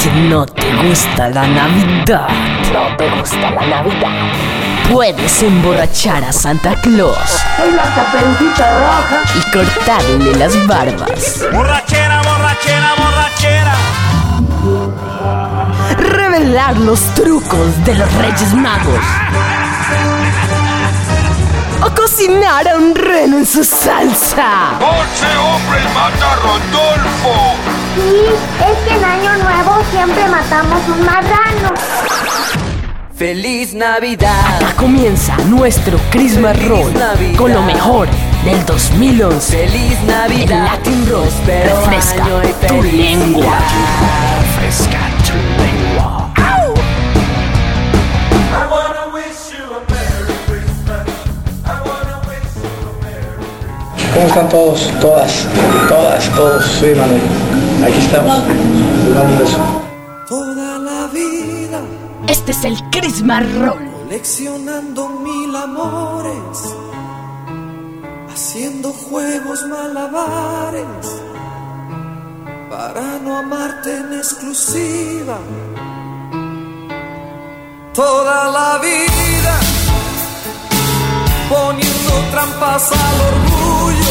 que no te gusta la Navidad. No te gusta la Navidad. Puedes emborrachar a Santa Claus. Soy la Caperucita Roja. Y cortarle las barbas. Borrachera, borrachera, borrachera. Revelar los trucos de los Reyes Magos. O cocinar a un reno en su salsa. ¡Once hombres mata a Rodolfo! Sí, es que en Año Nuevo siempre matamos un marrano. ¡Feliz Navidad! Acá comienza nuestro Christmas Roll con lo mejor del 2011. ¡Feliz Navidad! El Latin Roll refresca tu lengua. Refresca tu lengua. ¡Au! ¿Cómo están todos? Todos? Soy Manuel. Aquí estamos. Les mando un beso. Toda la vida Este es el Christmas Roll. coleccionando 1000 amores, haciendo juegos malabares para no amarte en exclusiva. Toda la vida poniendo trampas al orgullo,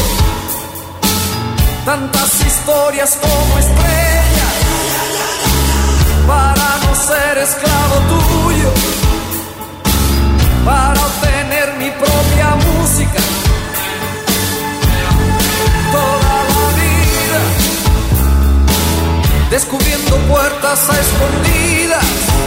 tantas historias como estrellas para no ser esclavo tuyo, para obtener mi propia música. Toda la vida descubriendo puertas a escondidas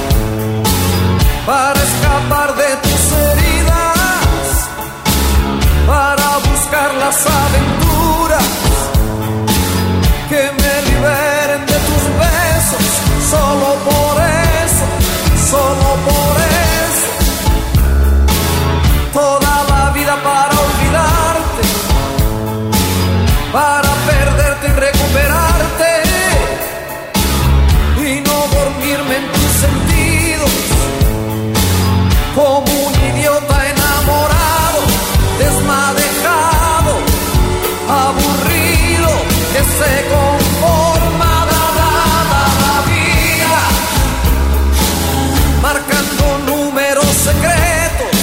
para escapar de tus heridas, para buscar las aventuras que me liberen de tus besos. Solo por eso, toda la vida para olvidarte, para perderte y recuperarte, y no dormirme en tus sentidos, como un idiota enamorado, desmadejado, aburrido, que se conforma la vida, marcando números secretos,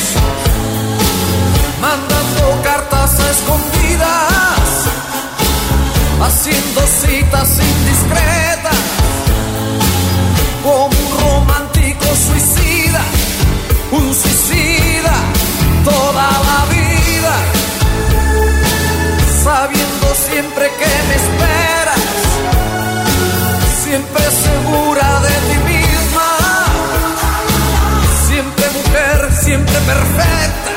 mandando cartas a escondidas, haciendo citas indiscretas, como un romántico suicida, un suicida toda la vida, sabiendo siempre que me esperas, siempre segura de ti misma, siempre mujer, siempre perfecta,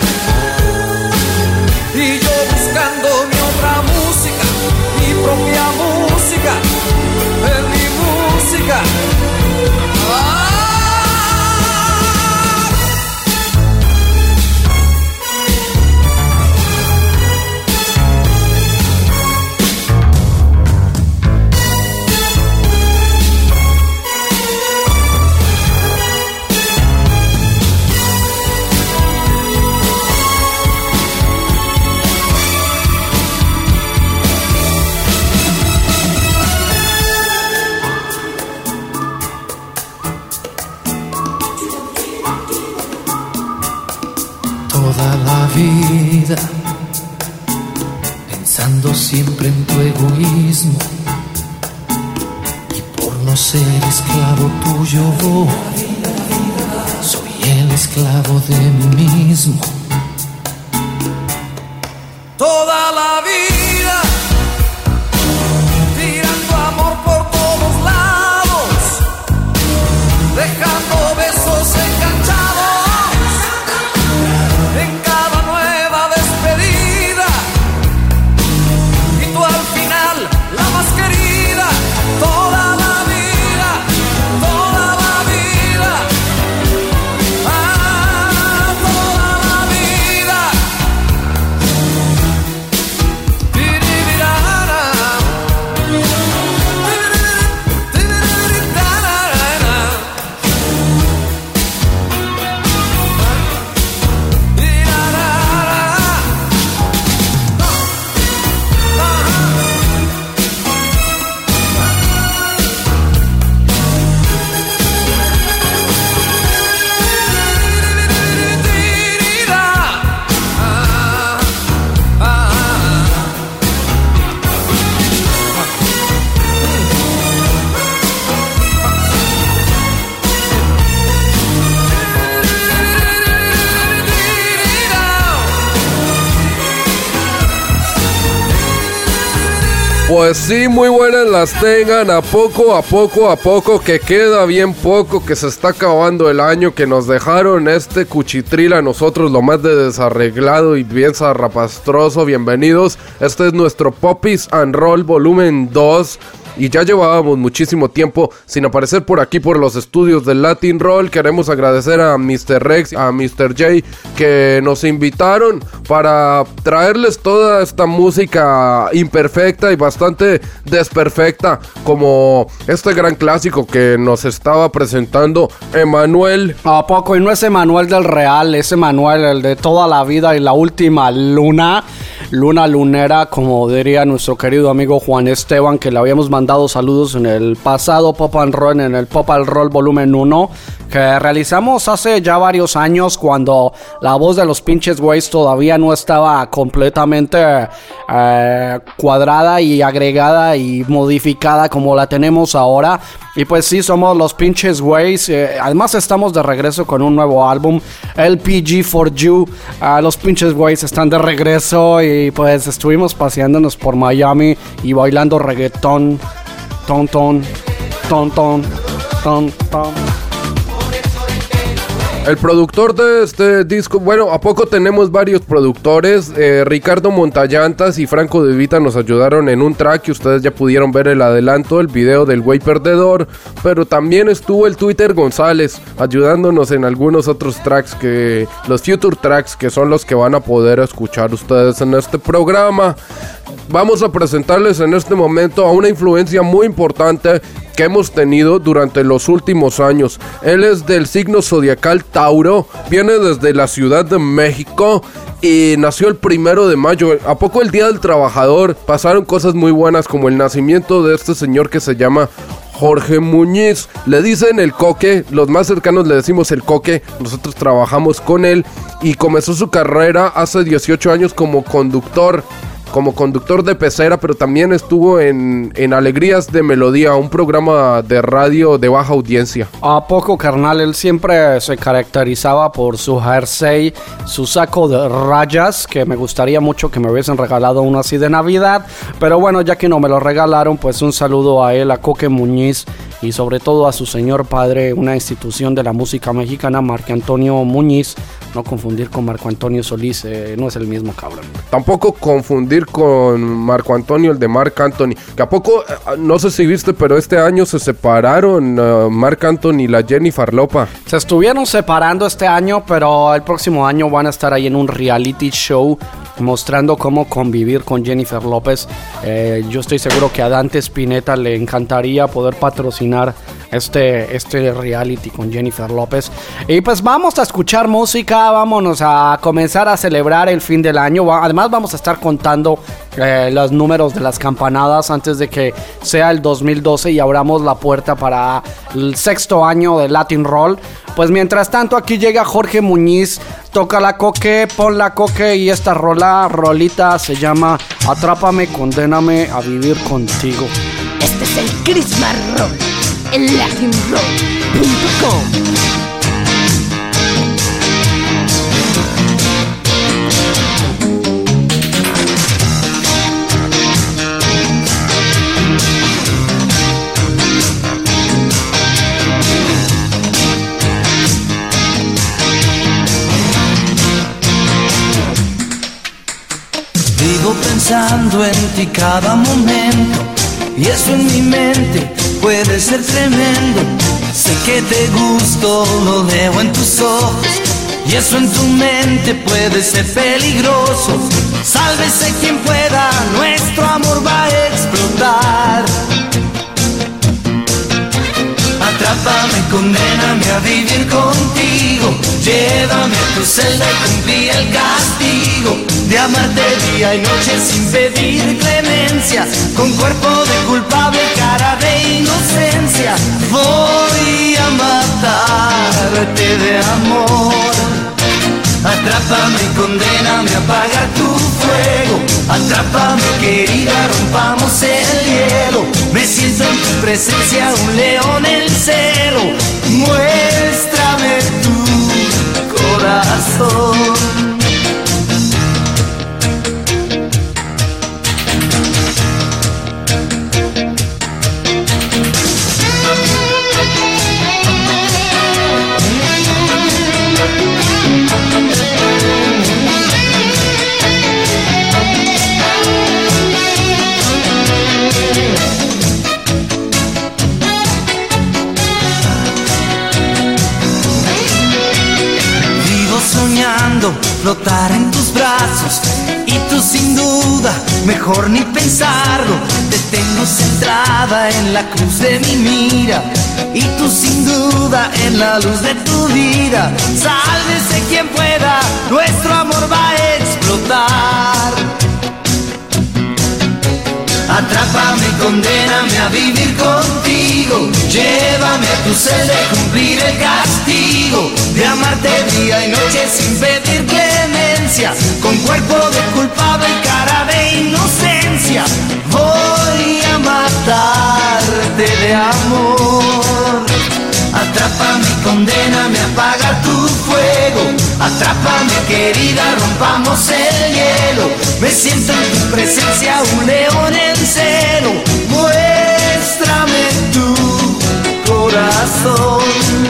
y yo buscando mi otra música, mi propia música, en mi música. Toda la vida pensando siempre en tu egoísmo, y por no ser esclavo tuyo soy el esclavo de mí mismo. Toda la vida tirando amor por todos lados, dejando besos enganchados en cada nueva despedida, y tú al final la más querida. Toda la vida, toda la vida, toda la vida. Pues sí, muy buenas las tengan, a poco, que queda bien poco, que se está acabando el año, que nos dejaron este cuchitril a nosotros lo más de desarreglado y bien zarrapastroso. Bienvenidos, este es nuestro Popis and Roll volumen 2. Y ya llevábamos muchísimo tiempo sin aparecer por aquí por los estudios del Latin Roll. Queremos agradecer a Mr. Rex, a Mr. J, que nos invitaron para traerles toda esta música imperfecta y bastante desperfecta, como este gran clásico que nos estaba presentando Emanuel. ¿A poco? Y no es Emanuel del Real, es Emanuel, el de toda la vida y la última luna lunera, como diría nuestro querido amigo Juan Esteban, que le habíamos mandado saludos en el pasado Pop and Roll, en el Pop and Roll volumen 1, que realizamos hace ya varios años, cuando la voz de los pinches güeyes todavía no estaba completamente cuadrada y agregada y modificada como la tenemos ahora. Y pues sí, somos los pinches güeyes. Además estamos de regreso con un nuevo álbum, LPG for You. Los pinches güeyes están de regreso y pues estuvimos paseándonos por Miami y bailando reggaetón. Ton, ton, ton, ton, ton, ton. El productor de este disco, bueno, a poco tenemos varios productores. Ricardo Montallantas y Franco De Vita nos ayudaron en un track que ustedes ya pudieron ver el adelanto, el video del güey perdedor. Pero también estuvo el Twitter González ayudándonos en algunos otros tracks, que los future tracks, que son los que van a poder escuchar ustedes en este programa. Vamos a presentarles en este momento a una influencia muy importante que hemos tenido durante los últimos años. Él es del signo zodiacal Tauro, viene desde la Ciudad de México y nació el 1 de mayo. ¿A poco el Día del Trabajador? Pasaron cosas muy buenas, como el nacimiento de este señor que se llama Jorge Muñiz. Le dicen el Coque, los más cercanos le decimos el Coque. Nosotros trabajamos con él y comenzó su carrera hace 18 años como conductor de pecera, pero también estuvo en Alegrías de Melodía, un programa de radio de baja audiencia. ¿A poco, carnal? Él siempre se caracterizaba por su jersey, su saco de rayas, que me gustaría mucho que me hubiesen regalado uno así de Navidad, pero bueno, ya que no me lo regalaron, pues un saludo a él, a Coque Muñiz, y sobre todo a su señor padre, una institución de la música mexicana, Marco Antonio Muñiz. No confundir con Marco Antonio Solís, no es el mismo cabrón. Tampoco confundir con Marco Antonio, el de Marc Anthony. Que a poco, no sé si viste, pero este año se separaron Marc Anthony y la Jennifer Lopez. Se estuvieron separando este año, pero el próximo año van a estar ahí en un reality show mostrando cómo convivir con Jennifer López. Yo estoy seguro que a Dante Spinetta le encantaría poder patrocinar este reality con Jennifer López. Y pues vamos a escuchar música, vámonos a comenzar a celebrar el fin del año. Además vamos a estar contando los números de las campanadas antes de que sea el 2012 y abramos la puerta para el 6º año de Latin Roll. Pues mientras tanto aquí llega Jorge Muñiz, toca la Coque, pon la Coque, y esta rolita se llama Atrápame, condéname a vivir contigo. Este es el Christmas Roll, el latinroll.com. Vivo pensando en ti cada momento, y eso en mi mente puede ser tremendo. Sé que te gusto, lo veo en tus ojos, y eso en tu mente puede ser peligroso. Sálvese quien pueda, nuestro amor va a explotar. Atrápame, condéname a vivir contigo. Llévame a tu celda y cumplí el castigo de amarte día y noche sin pedir clemencia, con cuerpo de culpable, cara de inocencia. Voy a matarte de amor. Atrápame, condéname a apagar tu fuego. Atrápame, querida, rompamos el hielo. Me siento en tu presencia, un león en celo. Muéstrame tu corazón. soñando flotar en tus brazos y tú sin duda, mejor ni pensarlo, te tengo centrada en la cruz de mi mira y tú sin duda en la luz de tu vida. Sálvese quien pueda, nuestro amor va a explotar. Atrápame y condéname a vivir contigo. Llévame a tu celda y cumplir el castigo de amarte día y noche sin pedir clemencia, con cuerpo de culpable y cara de inocencia. Voy a matarte de amor. Atrápame y condéname a apagar tu fuego. Atrápame querida, rompamos el hielo. Me siento en tu presencia un león en celo. Muéstrame tu corazón.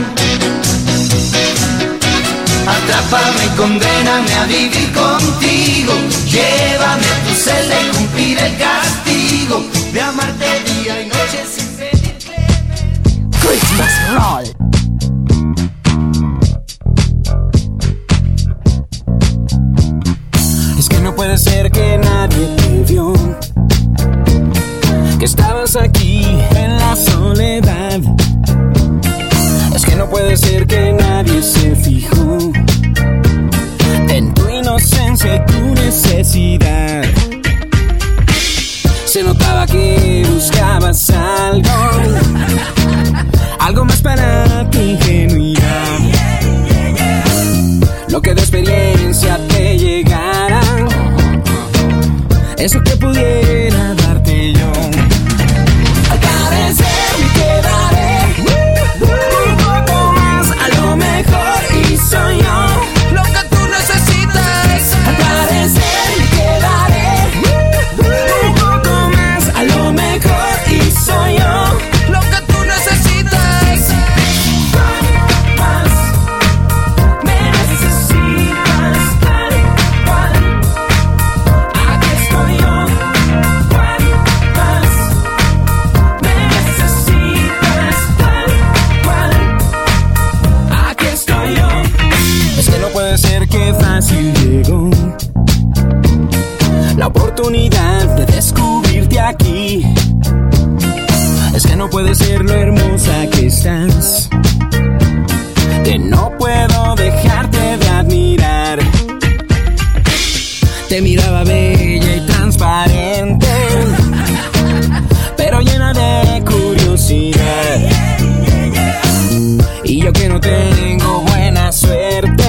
Atrápame y condéname a vivir contigo. Llévame a tu celda y cumplir el castigo de amarte día y noche sin pedir clemencia. Christmas Roll. Es que no puede ser que nadie te vio, que estabas aquí en la soledad. Es que no puede ser que nadie se fijó en tu inocencia y tu necesidad. Se notaba que buscabas algo más para tu ingenuidad, lo que de experiencia te llegara, eso que pudiera darte yo. Al parecer me quedaré un poco más, a lo mejor, y soy yo lo que tú necesitas. Al parecer me quedaré un poco más, a lo mejor, y soy yo lo que tú necesitas. Más, me necesitas tal cual. Aquí estoy yo. Más, me necesitas tal cual. Aquí estoy yo. Es que no puede ser que fácil llegó la oportunidad de descubrirte aquí. Es que no puede ser lo hermosa que estás, que no puedo dejarte de admirar. Te miraba bella y transparente, pero llena de curiosidad. Y yo que no tengo buena suerte,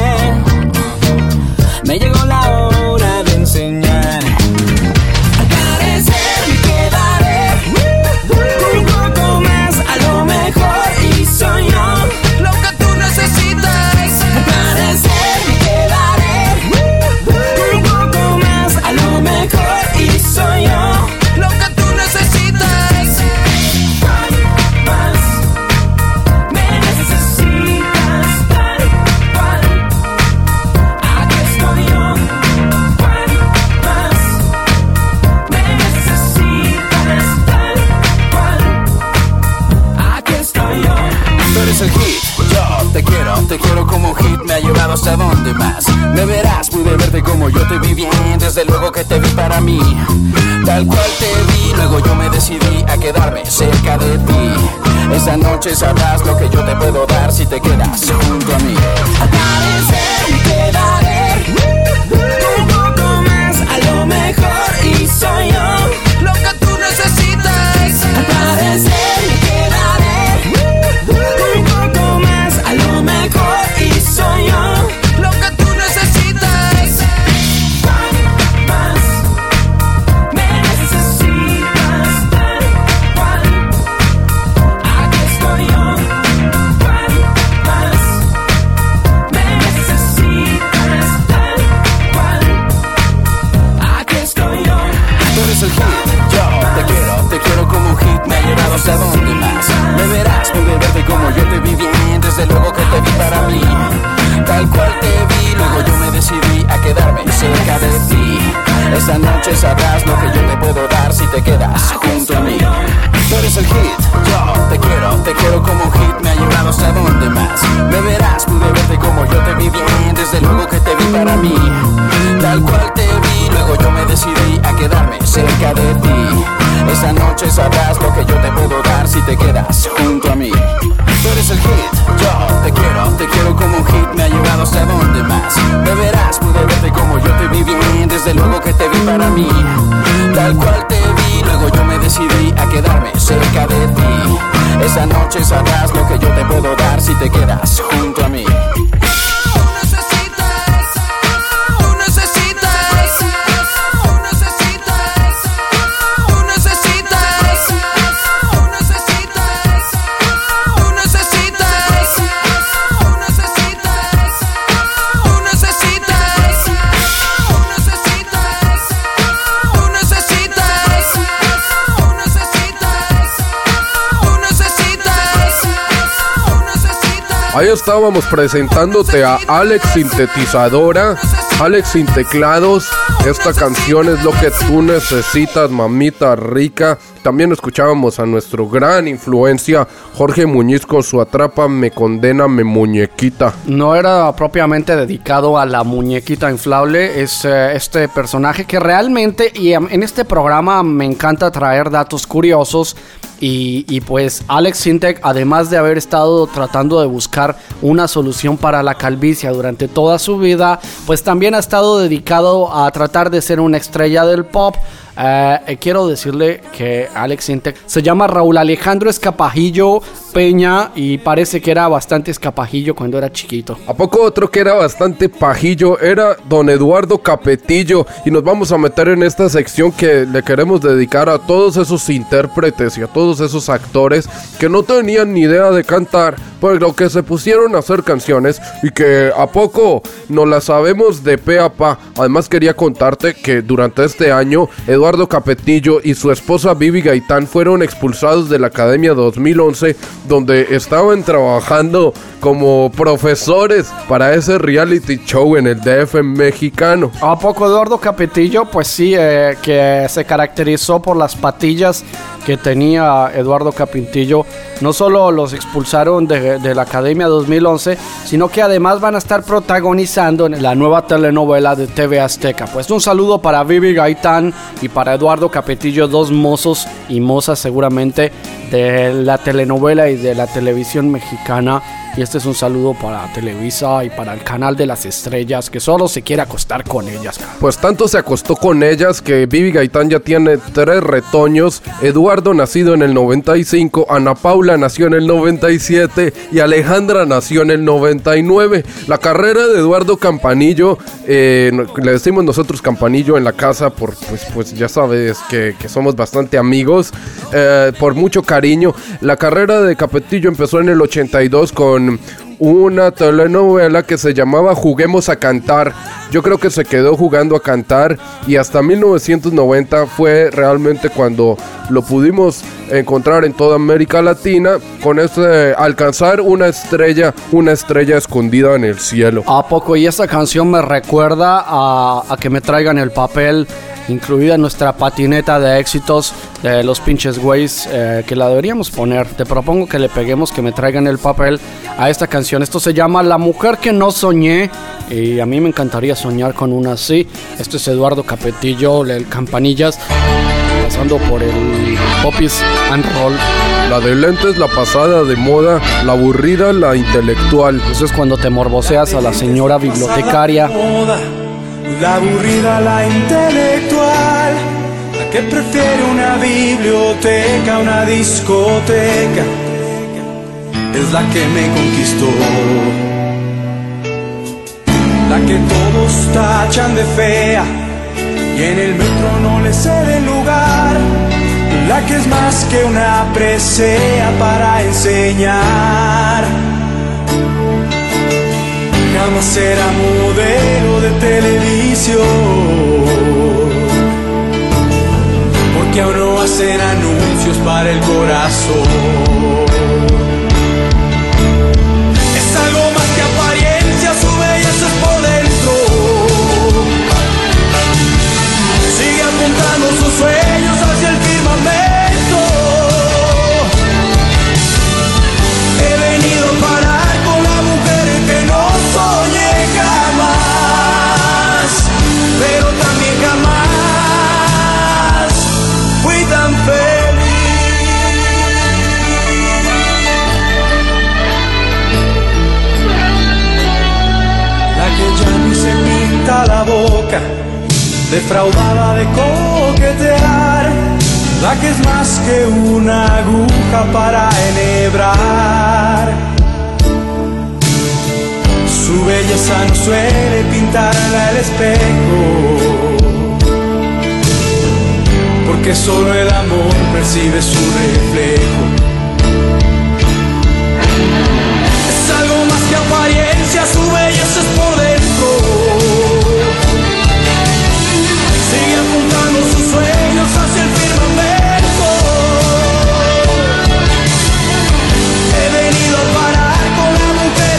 me llegó la hora de enseñar. Al parecer me quedaré un poco más, a lo mejor, y soy yo lo que tú necesitas. Al parecer me quedaré un poco más, a lo mejor, y soy yo lo que tú necesitas. Más, me necesitas tal cual. Aquí estoy yo. Más, me necesitas tal cual. Aquí estoy yo. Tú eres el hit, yo te quiero como un hit, me ha llevado hasta donde más. Me verás, pude verte como yo te vi bien, desde luego que te vi para mí, tal cual te vi, luego yo me decidí a quedarme cerca de ti. Esta noche sabrás lo que yo te puedo dar si te quedas junto a mí. Al parecer me quedaré un poco más, a lo mejor, y soy yo lo que tú necesitas. Al parecer me quedaré un poco más, a lo mejor, y soy yo lo que tú necesitas. Más, me necesitas tal cual. Aquí estoy yo. Más, me necesitas Ahí estábamos presentándote a Alex Sintetizadora, Alex Sin Teclados. Esta canción es lo que tú necesitas, mamita rica. También escuchábamos a nuestro gran influencia Jorge Muñiz con su Atrápame, Condéname, Muñequita. No era propiamente dedicado a la muñequita inflable, es este personaje que realmente, y en este programa me encanta traer datos curiosos. Y pues Alex Sintek, además de haber estado tratando de buscar una solución para la calvicie durante toda su vida, pues también ha estado dedicado a tratar de ser una estrella del pop. Quiero decirle que Alex Sintek se llama Raúl Alejandro Escapajillo Peña y parece que era bastante escapajillo cuando era chiquito. ¿A poco otro que era bastante pajillo? Era don Eduardo Capetillo. Y nos vamos a meter en esta sección que le queremos dedicar a todos esos intérpretes y a todos esos actores que no tenían ni idea de cantar, pero que se pusieron a hacer canciones y que a poco nos las sabemos de pe a pa. Además quería contarte que durante este año Eduardo Capetillo y su esposa Vivi Gaitán fueron expulsados de la Academia 2011, donde estaban trabajando como profesores para ese reality show en el DF mexicano. ¿A poco Eduardo Capetillo? Pues sí, que se caracterizó por las patillas que tenía Eduardo Capetillo. No solo los expulsaron de la Academia 2011, sino que además van a estar protagonizando en la nueva telenovela de TV Azteca. Pues un saludo para Vivi Gaitán y para Eduardo Capetillo, dos mozos y mozas seguramente de la telenovela y de la televisión mexicana. Y este es un saludo para Televisa y para el canal de las estrellas, que solo se quiere acostar con ellas. Pues tanto se acostó con ellas que Vivi Gaitán ya tiene 3 retoños. Eduardo nacido en el 95, Ana Paula nació en el 97 y Alejandra nació en el 99. La carrera de Eduardo Campanillo, le decimos nosotros Campanillo en la casa, pues ya sabes que somos bastante amigos, por mucho cariño. La carrera de Capetillo empezó en el 82 con una telenovela que se llamaba Juguemos a Cantar. Yo creo que se quedó jugando a cantar y hasta 1990 fue realmente cuando lo pudimos encontrar en toda América Latina, con alcanzar una estrella escondida en el cielo. ¿A poco? Y esa canción me recuerda a que me traigan el papel, incluida nuestra patineta de éxitos de los pinches güeyes, que la deberíamos poner. Te propongo que le peguemos que me traigan el papel a esta canción. Esto se llama La Mujer que no soñé y a mí me encantaría soñar con una así. Esto es Eduardo Capetillo, el Campanillas, pasando por el Popis and Roll. La de lentes, la pasada de moda, la aburrida, la intelectual. Eso es cuando te morboseas a la señora bibliotecaria. La aburrida, la intelectual, la que prefiere una biblioteca, una discoteca, es la que me conquistó. La que todos tachan de fea y en el metro no le ceden lugar. La que es más que una presea para enseñar. Jamás será modelo de televisión, porque aún no hacen anuncios para el corazón. Es algo más que apariencia, su belleza es por dentro. Sigue apuntando sus sueños hacia el firmamento. He venido a parar con la mujer que no soñé jamás, pero también jamás fui tan feliz. La que ya ni se pinta la boca, defraudada de coquetear. La que es más que una aguja para enhebrar. Su belleza no suele pintarla el espejo, porque solo el amor percibe su reflejo. Es algo más que apariencia, su belleza es por dentro. Sigue apuntando sus sueños hacia el firmamento. He venido a parar con la mujer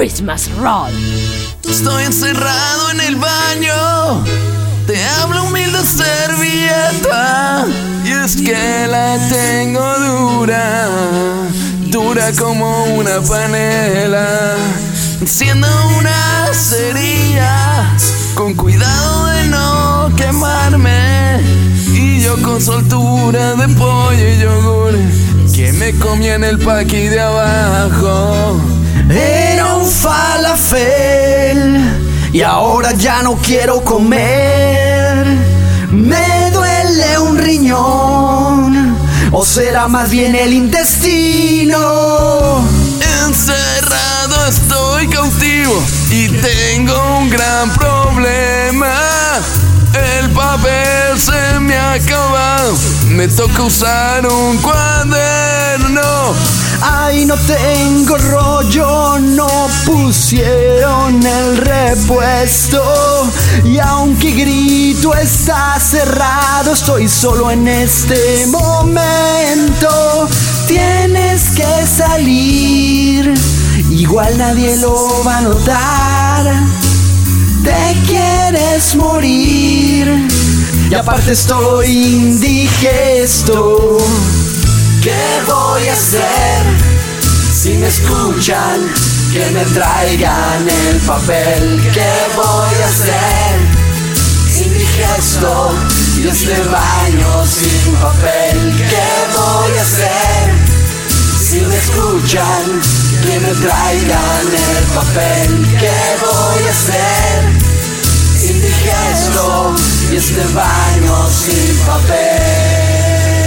Christmas Roll. Estoy encerrado en el baño, te hablo humilde servilleta, y es que la tengo dura, dura como una panela. Enciendo unas cerillas, con cuidado de no quemarme, y yo con soltura de pollo y yogur que me comí en el paqui de abajo. Era un falafel y ahora ya no quiero comer. Me duele un riñón, o será más bien el intestino. Encerrado estoy cautivo y tengo un gran problema. El papel se me ha acabado, me toca usar un cuaderno. Ay, no tengo rollo, no pusieron el repuesto, y aunque grito está cerrado, estoy solo en este momento. Tienes que salir, igual nadie lo va a notar. Te quieres morir, y aparte estoy indigesto. ¿Qué voy a hacer si me escuchan? Que me traigan el papel. ¿Qué voy a hacer? Indigesto y este baño sin papel. ¿Qué voy a hacer si me escuchan? Que me traigan el papel. ¿Qué voy a hacer? Indigesto y este baño sin papel.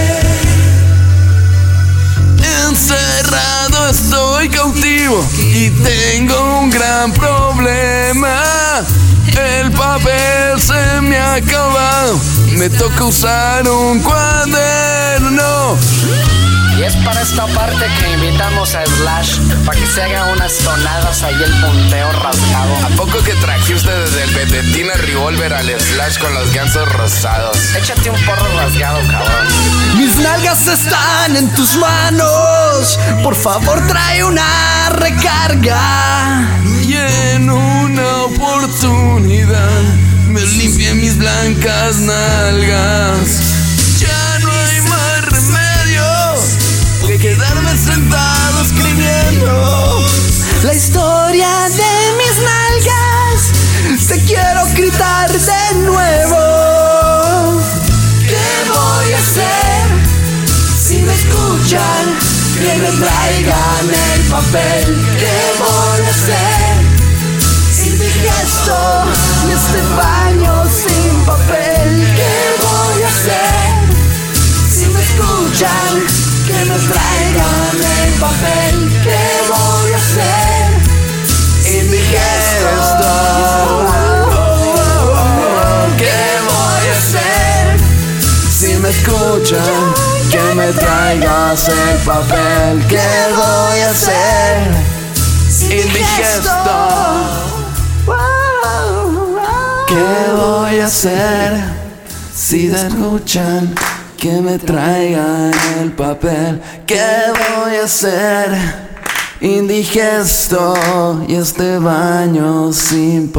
Encerrado estoy cautivo y tengo un gran problema. El papel se me ha acabado, me toca usar un cuaderno. Y es para esta parte que invitamos a Slash, para que se haga unas tonadas ahí el punteo rasgado. ¿A poco que trajiste desde el Betetina Revolver al Slash con los gansos rosados? Échate un porro rasgado, cabrón. Mis nalgas están en tus manos, por favor trae una recarga. Y en una oportunidad me limpié mis blancas nalgas. Ya no hay más remedio que quedarme sentado escribiendo la historia de mis nalgas. Te quiero gritar de nuevo. ¿Qué voy a hacer si me escuchan? Que me traigan el papel. ¿Qué voy a hacer? Indigesto y este baño sin papel. ¿Qué voy a hacer si me escuchan? Que me traigan el papel. ¿Qué voy a hacer? Indigesto. ¿Qué voy a hacer si me escuchan? Que me traigas el papel. ¿Qué voy a hacer? Indigesto. ¿Qué voy a hacer si me escuchan? Que me traigan el papel. ¿Qué voy a hacer? Indigesto y este baño sin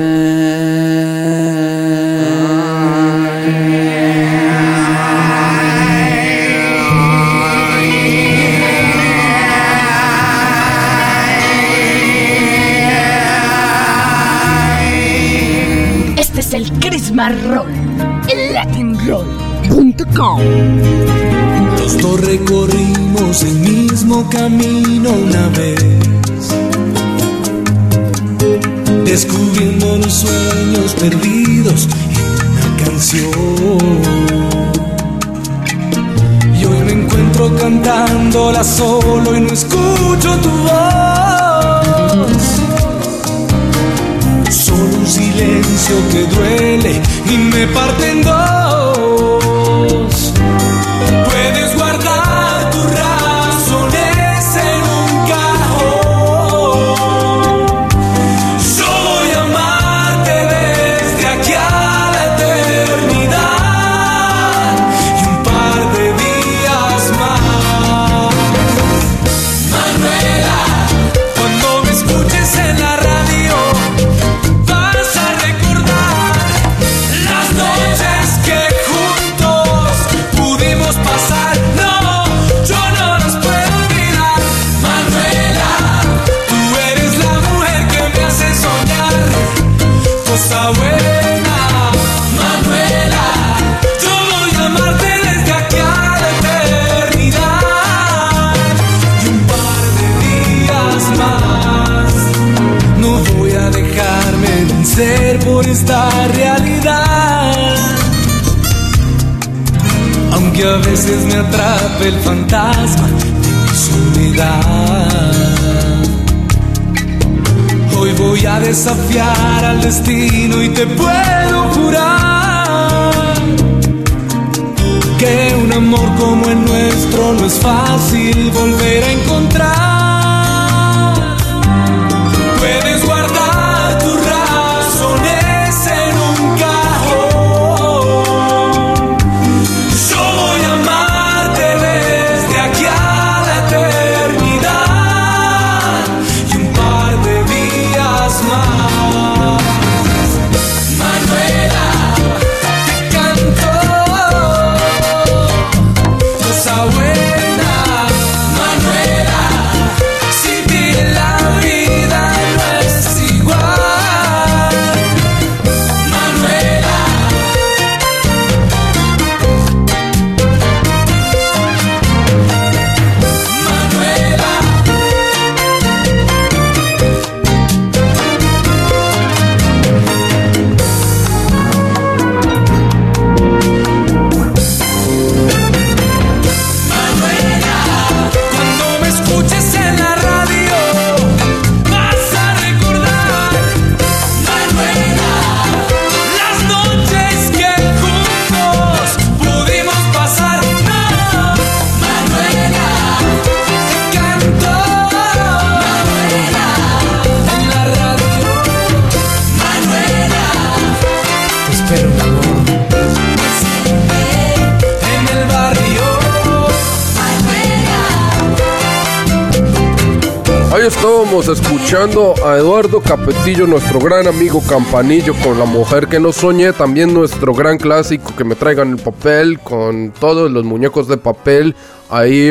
papel. Este es el Christmas Roll, el Latin Roll. Los dos recorrimos el mismo camino una vez, descubriendo los sueños perdidos en una canción. Y hoy me encuentro cantándola solo y no escucho tu voz. Solo un silencio que duele y me parte en dos. Puedes guardar tus razones en un cajón. Yo voy a amarte desde aquí a la eternidad y un par de días más. Manuela, cuando me escuches en aunque a veces me atrape el fantasma de mi soledad. Hoy voy a desafiar al destino y te puedo jurar que un amor como el nuestro no es fácil volver a encontrar. Puedes guardar tus razones en un cajón. Yo voy a amarte desde aquí a la eternidad y un par de días más. Manuela, te canto cosa buena. Manuela, sin ti la vida no es igual. Manuela, Manuela. Cuando me escuches en la radio, vas a recordar, Manuela, las noches que juntos pudimos pasar. No, Manuela, te canto, Manuela, en la radio, Manuela, te espero, mi amor, en el barrio. Ahí estábamos escuchando a Eduardo Capetillo, nuestro gran amigo Campanillo, con La Mujer que no soñé. También nuestro gran clásico, Que me traigan el papel, con todos los muñecos de papel ahí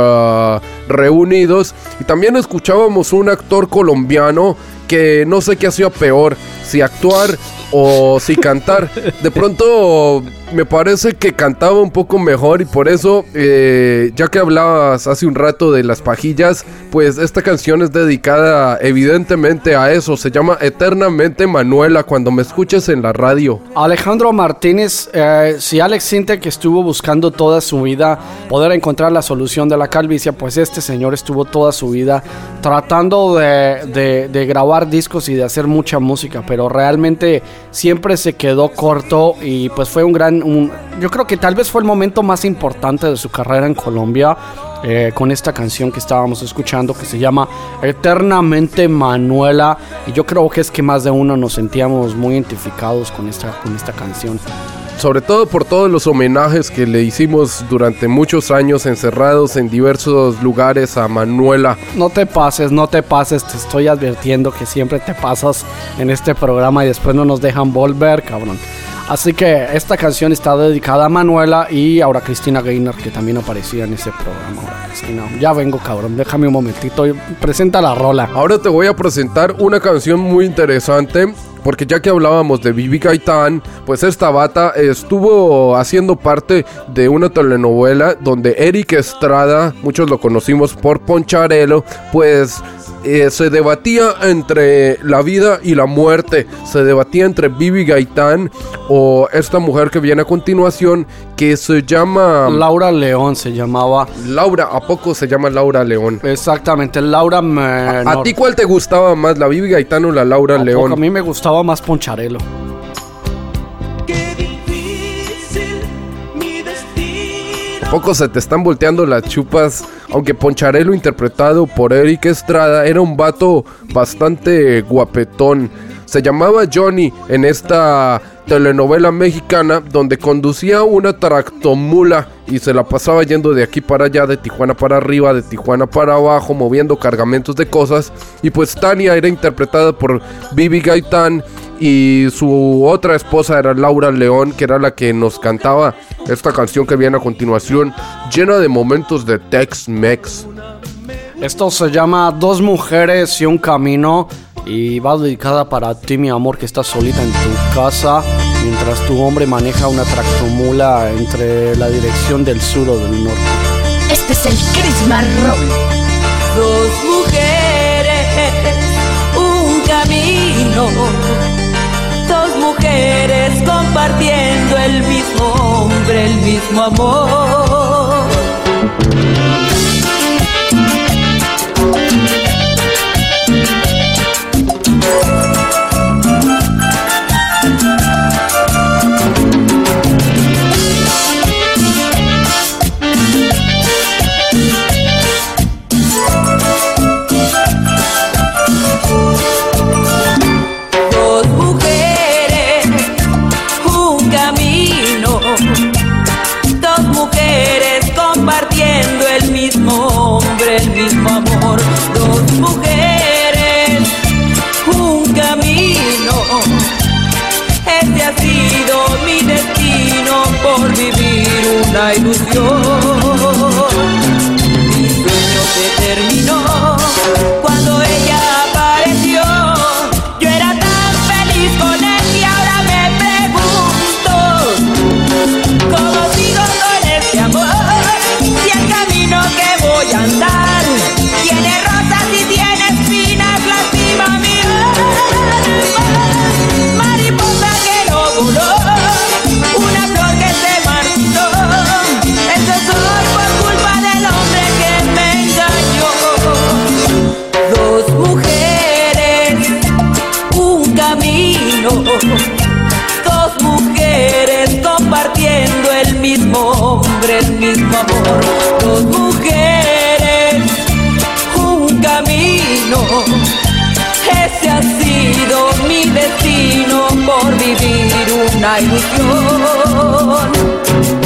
reunidos. Y también escuchábamos un actor colombiano que no sé qué hacía peor, si actuar o si cantar. De pronto me parece que cantaba un poco mejor, y por eso, ya que hablabas hace un rato de las pajillas, pues esta canción es dedicada evidentemente a eso. Se llama Eternamente Manuela, cuando me escuches en la radio. Alejandro Martínez, si Alex siente que estuvo buscando toda su vida poder encontrar la solución de la calvicie, pues este señor estuvo toda su vida tratando de grabar discos y de hacer mucha música, pero realmente siempre se quedó corto. Y pues fue yo creo que tal vez fue el momento más importante de su carrera en Colombia, con esta canción que estábamos escuchando, que se llama Eternamente Manuela. Y yo creo que es que más de uno nos sentíamos muy identificados con esta canción. Sobre todo por todos los homenajes que le hicimos durante muchos años encerrados en diversos lugares a Manuela. No te pases, te estoy advirtiendo que siempre te pasas en este programa y después no nos dejan volver, cabrón. Así que esta canción está dedicada a Manuela y ahora Cristina Gaynor, que también aparecía en ese programa. Ahora, Cristina, ya vengo, cabrón, déjame un momentito, presenta la rola. Ahora te voy a presentar una canción muy interesante, porque ya que hablábamos de Vivi Gaitán, pues esta bata estuvo haciendo parte de una telenovela donde Eric Estrada, muchos lo conocimos por Poncharelo, pues se debatía entre la vida y la muerte. Se debatía entre Vivi Gaitán o esta mujer que viene a continuación, que se llama Laura León. Se llamaba Laura. ¿A poco se llama Laura León? Exactamente, Laura. ¿A ti cuál te gustaba más, la Vivi Gaitán o la Laura León? A mí me gustaba más Poncharelo. ¿A poco se te están volteando las chupas? Aunque Poncharelo, interpretado por Eric Estrada, era un vato bastante guapetón. Se llamaba Johnny en esta telenovela mexicana, donde conducía una tractomula y se la pasaba yendo de aquí para allá, de Tijuana para arriba, de Tijuana para abajo, moviendo cargamentos de cosas. Y pues Tania era interpretada por Vivi Gaitán y su otra esposa era Laura León, que era la que nos cantaba esta canción que viene a continuación, llena de momentos de Tex-Mex. Esto se llama Dos Mujeres y un Camino y va dedicada para ti, mi amor, que estás solita en tu casa mientras tu hombre maneja una tractomula entre la dirección del sur o del norte. Este es el Chris Marrón. Dos mujeres, un camino. Dos mujeres con compartiendo el mismo hombre, el mismo amor. Compartiendo el mismo hombre, el mismo amor. Dos mujeres, un camino. Este ha sido mi destino por vivir una ilusión. Mi sueño se terminó cuando ella apareció. Yo era tan feliz con él y ahora me pregunto ¿cómo sigo con este amor? Si el camino que voy a andar tiene rosas y tiene espinas, lastima mi alma. Mariposa que no voló, una flor que se marchitó. Eso soy por culpa del hombre que me engañó. Dos mujeres, un camino. Dos mujeres compartiendo el mismo hombre, el mismo amor. Dos mujeres, un camino. Ese ha sido mi destino por vivir una ilusión.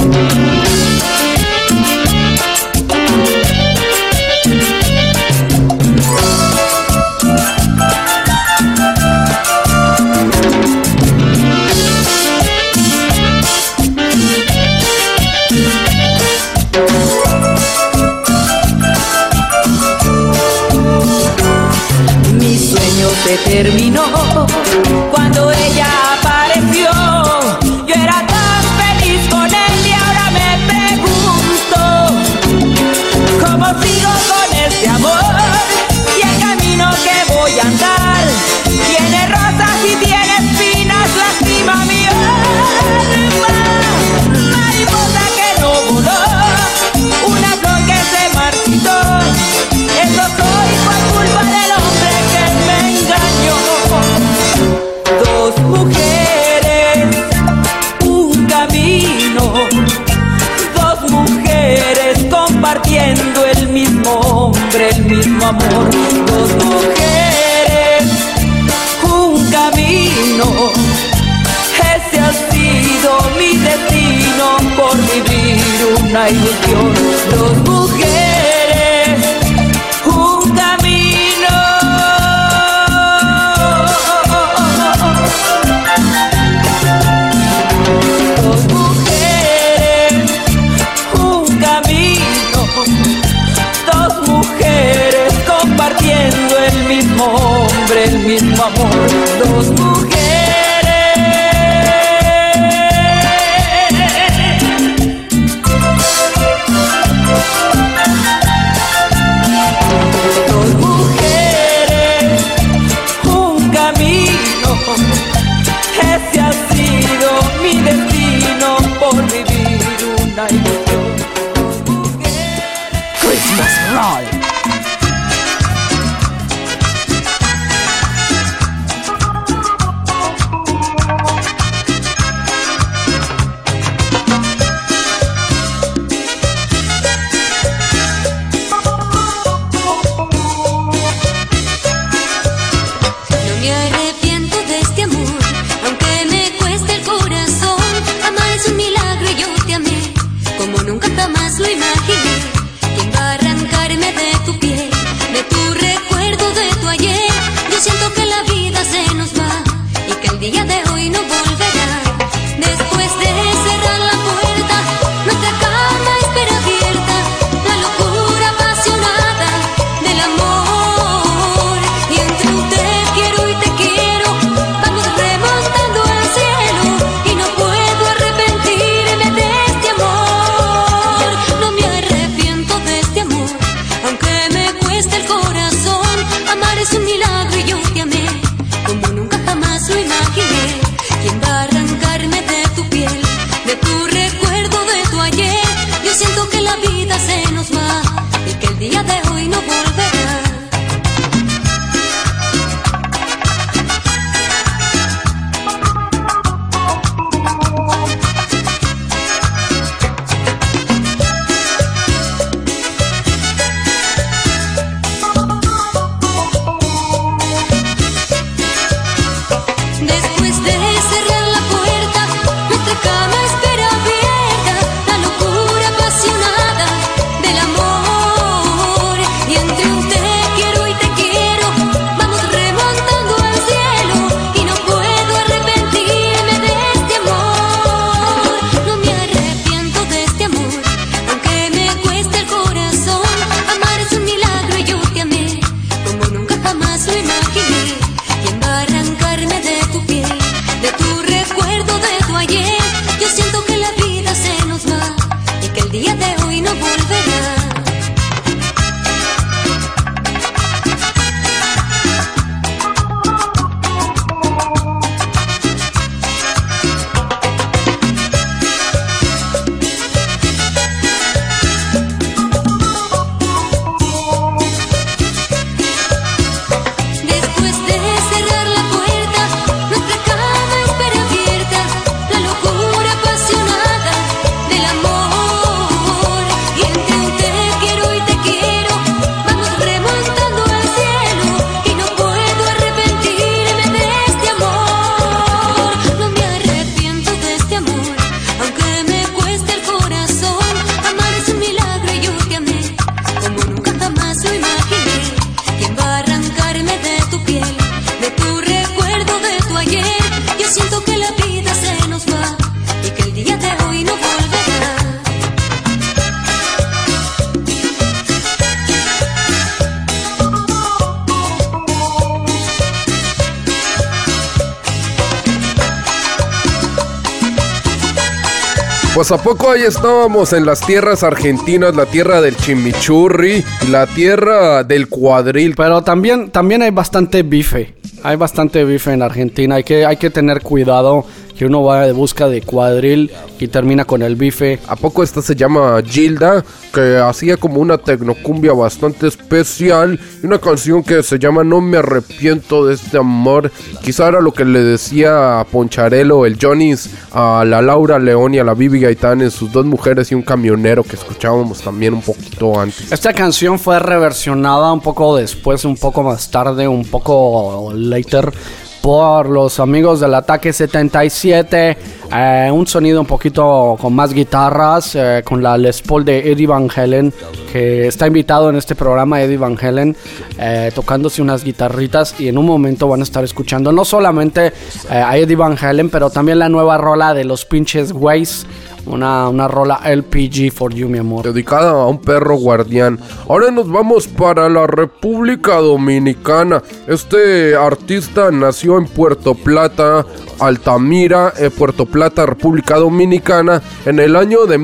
Se terminó cuando ella apareció. Yo era tan feliz con él y ahora me pregunto ¿cómo sigo con este amor? Si el camino que voy a andar tiene rosas y tiene espinas, lastima mi alma. Mariposa que no voló, una flor que se marchitó. Eso soy por culpa del hombre que me engañó. Dos mujeres, un camino. Dos mujeres compartiendo el mismo hombre, el mismo amor. Dos mujeres, un camino. Ese ha sido mi destino por vivir una ilusión. Dos mujeres, un camino. Dos mujeres, un camino. Dos mujeres compartiendo el mismo hombre, el mismo amor. Dos mujeres. Dos mujeres, un camino. Ese ha sido mi destino por vivir una ilusión. Christmas Roll. Jamás lo imaginé. ¿Quién va a arrancarme de tu piel, de tu recuerdo, de tu ayer? Yo siento que la vida se nos va y que el día de hoy no volverá. Después de cerrar la puerta, nuestra cama espera abierta, la locura apasionada del amor. Y entre un te quiero y te quiero, vamos remontando al cielo y no puedo arrepentirme de este amor. No me arrepiento de este amor, aunque me cueste el corazón. día de hoy no volverá. Pues a poco ahí estábamos en las tierras argentinas, la tierra del chimichurri, la tierra del cuadril. Pero también hay bastante bife. Hay bastante bife en Argentina. Hay que tener cuidado que uno va de busca de cuadril y termina con el bife. ¿A poco esta se llama Gilda? Que hacía como una tecnocumbia bastante especial y una canción que se llama No me arrepiento de este amor. Quizá era lo que le decía a Poncharelo, el Johnny's, a la Laura León y a la Bibi Gaitán en Sus dos mujeres y un camionero, que escuchábamos también un poquito antes. Esta canción fue reversionada un poco después, un poco más tarde, un poco later, por los amigos del Ataque 77, un sonido un poquito con más guitarras, con la Les Paul de Eddie Van Halen, que está invitado en este programa, Eddie Van Halen, tocándose unas guitarritas, y en un momento van a estar escuchando no solamente a Eddie Van Halen, pero también la nueva rola de los pinches güeyes. Una rola LPG for you, mi amor. Dedicada a un perro guardián. Ahora nos vamos para la República Dominicana. Este artista nació en Puerto Plata, Altamira, Puerto Plata, República Dominicana, en el año de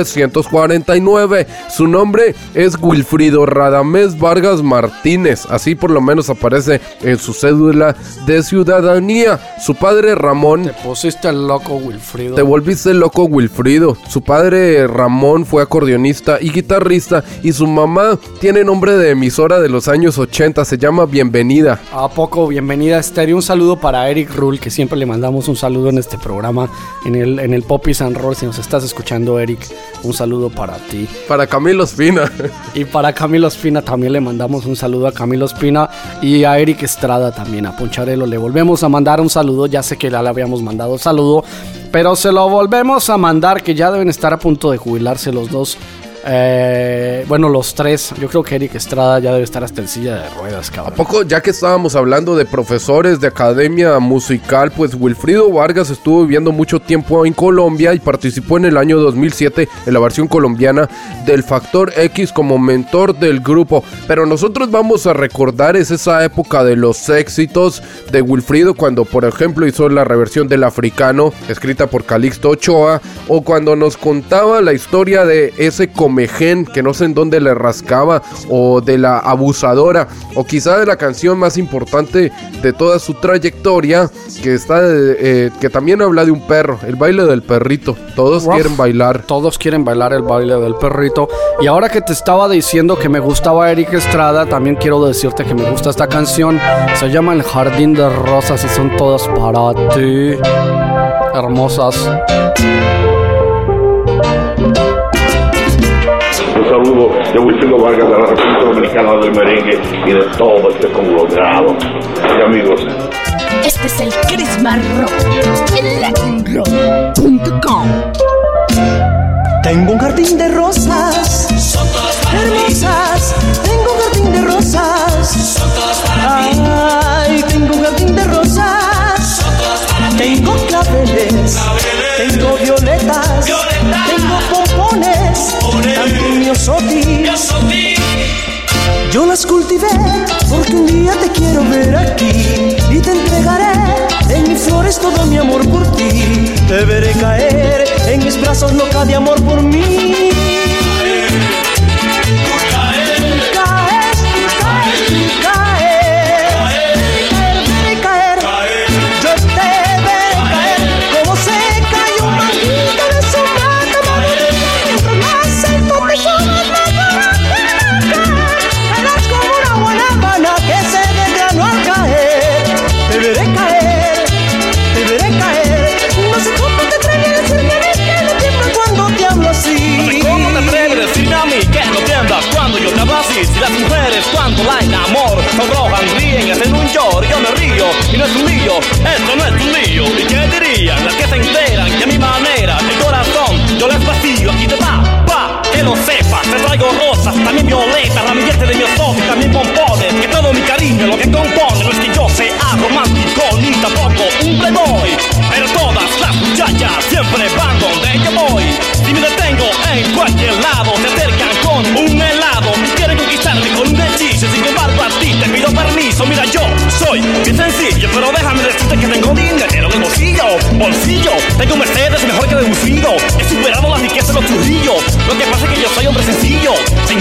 1949. Su nombre es Wilfrido Radamés Vargas Martínez. Así por lo menos aparece en su cédula de ciudadanía. Su padre Ramón... Te pusiste loco, Wilfrido. Te volviste loco, Wilfrido. Su padre Ramón fue acordeonista y guitarrista, y su mamá tiene nombre de emisora de los años 80, se llama Bienvenida. ¿A poco? Bienvenida Estéreo. Un saludo para Eric Rule, que siempre le mandamos un saludo en este programa, en el Popis and Roll. Si nos estás escuchando, Eric, un saludo para ti. Para Camilo Espina. Y para Camilo Espina también le mandamos un saludo a Camilo Espina, y a Eric Estrada también, a Poncharelo le volvemos a mandar un saludo. Ya sé que ya le habíamos mandado saludo, pero se lo volvemos a mandar, que ya deben estar a punto de jubilarse los dos. Bueno, los tres. Yo creo que Eric Estrada ya debe estar hasta en silla de ruedas, cabrón. ¿A poco? Ya que estábamos hablando de profesores de academia musical, pues Wilfrido Vargas estuvo viviendo mucho tiempo en Colombia y participó en el año 2007 en la versión colombiana del Factor X como mentor del grupo. Pero nosotros vamos a recordar esa época de los éxitos de Wilfrido, cuando por ejemplo hizo la reversión del Africano, escrita por Calixto Ochoa, o cuando nos contaba la historia de ese comején que no sé en dónde le rascaba, o de la abusadora, o quizá de la canción más importante de toda su trayectoria, que está que también habla de un perro, el baile del perrito. Todos quieren bailar. Todos quieren bailar el baile del perrito. Y ahora que te estaba diciendo que me gustaba Eric Estrada, también quiero decirte que me gusta esta canción. Se llama El Jardín de Rosas y son todas para ti, hermosas. Un saludo de Wilfrido Vargas, de la República Dominicana, del merengue y de todo este conglomerado. Y amigos, este es el Christmas Rock, el latinrock.com. Tengo un jardín de rosas, son todas hermosas. Tengo un jardín de rosas, son todas para mí. Ay, tengo un jardín de rosas, son todas para mí. Tengo claveles, tengo violetas, tengo pompones, también miosotis. Yo las cultivé porque un día te quiero ver aquí y te entregaré en mis flores todo mi amor por ti. Te veré caer en mis brazos loca de amor por mí. Las mujeres cuando la enamoro sonrojan, ríen y hacen un lloro. Yo me río y no es un lío, esto no es un lío. ¿Y qué dirían las que se enteran que a mi manera el corazón yo les vacío? Aquí te va, que lo sepas. Te traigo rosas, también violetas, ramilletes de mi ojos, también pompones. Que todo mi cariño lo que compone no es que yo sea romántico ni tampoco un playboy, pero todas las muchachas siempre van donde yo voy. Si me detengo en cualquier lado, se acercan con un helado, quieren conquistarme con un hechizo. Sin embargo a ti te pido permiso. Mira, yo soy bien sencillo, pero déjame decirte que tengo dinero en el bolsillo. Tengo un Mercedes mejor que deducido. He superado la riqueza de los Trujillos. Lo que pasa es que yo soy hombre sencillo,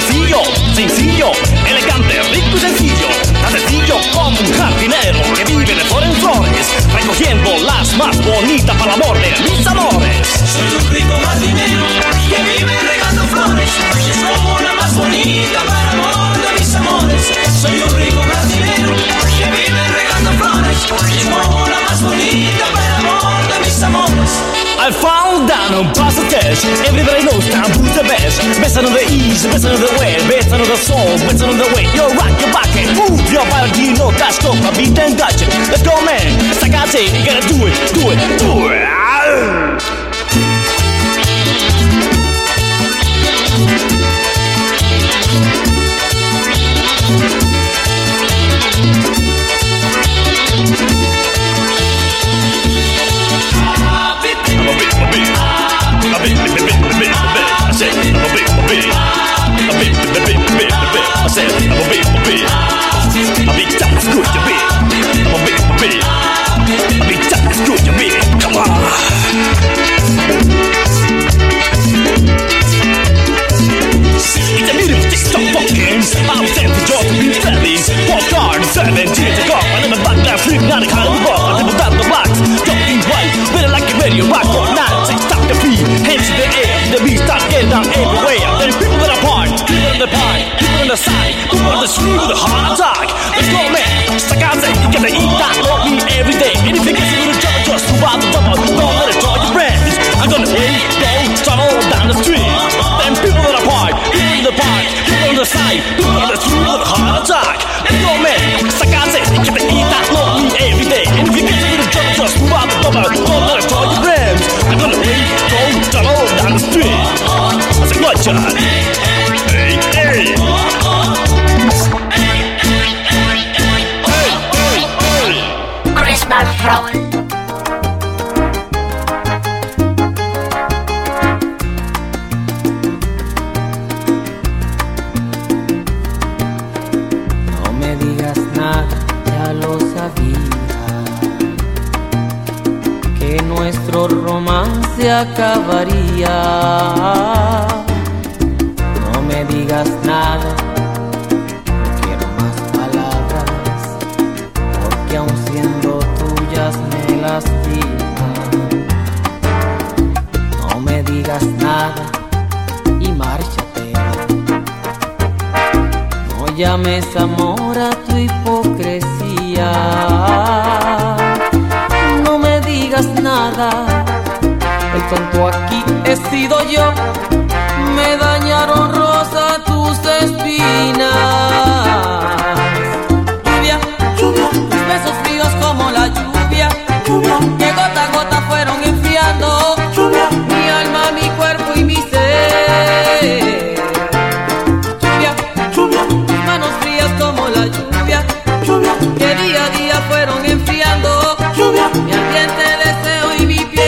elegante, rico y sencillo. Tan sencillo como un jardinero que vive de flor en flores, recogiendo las más bonitas para el amor de mis amores. Soy un rico jardinero que vive regando flores, es como la más bonita para el amor de mis amores. Soy un rico jardinero que vive regando flores, es como la más bonita para el amor de mis amores. I found down on Paso Cash. Everybody knows now who's the best. Best on the east, best on the west, best on the soul, best on the way. You're rock your back and move your body. You know that's top, I beat and gotcha. Let's go, man. It's like I say, you gotta do it. Come on. It's a medium TikTok fucking. I'm sent to Georgia to be friendly. Walk hard, 17 to go. I never back down, sleep, not a kind of rock. I never down the box. Talking white, better like a radio rock or not. Stop the beat, hands in the air. The beat start getting down everywhere. There's people that are part, people in the part, people on the side, people on the street with a heart attack. Let's go, man. Just like I say, you gotta eat that, love me every day. Anything is a little job, just move out the double. Don't let it draw your friends. I'm gonna wait, go, travel down the street. Then people that are part, people in the park, people on the side, people on the street with a heart attack. Let's go, man. Just like I say, you gotta eat that, love me every day. Anything is a little job, just move out the double. Don't let it draw your friends. I'm gonna wait, go, travel down the street. I said, what, John? Hey, hey. Christmas roll. No me digas nada, ya lo sabía, que nuestro romance acabaría. No me digas nada, no quiero más palabras, porque aun siendo tuyas me lastiman. No me digas nada y márchate. No llames amor a tu hipocresía. No me digas nada, el tonto aquí he sido yo. Me dañaron rosa tus espinas. Lluvia, lluvia, tus besos fríos como la lluvia, lluvia, que gota a gota fueron enfriando, lluvia, mi alma, mi cuerpo y mi ser. Lluvia, lluvia, tus manos frías como la lluvia, lluvia, que día a día fueron enfriando, lluvia, mi ardiente deseo y mi piel.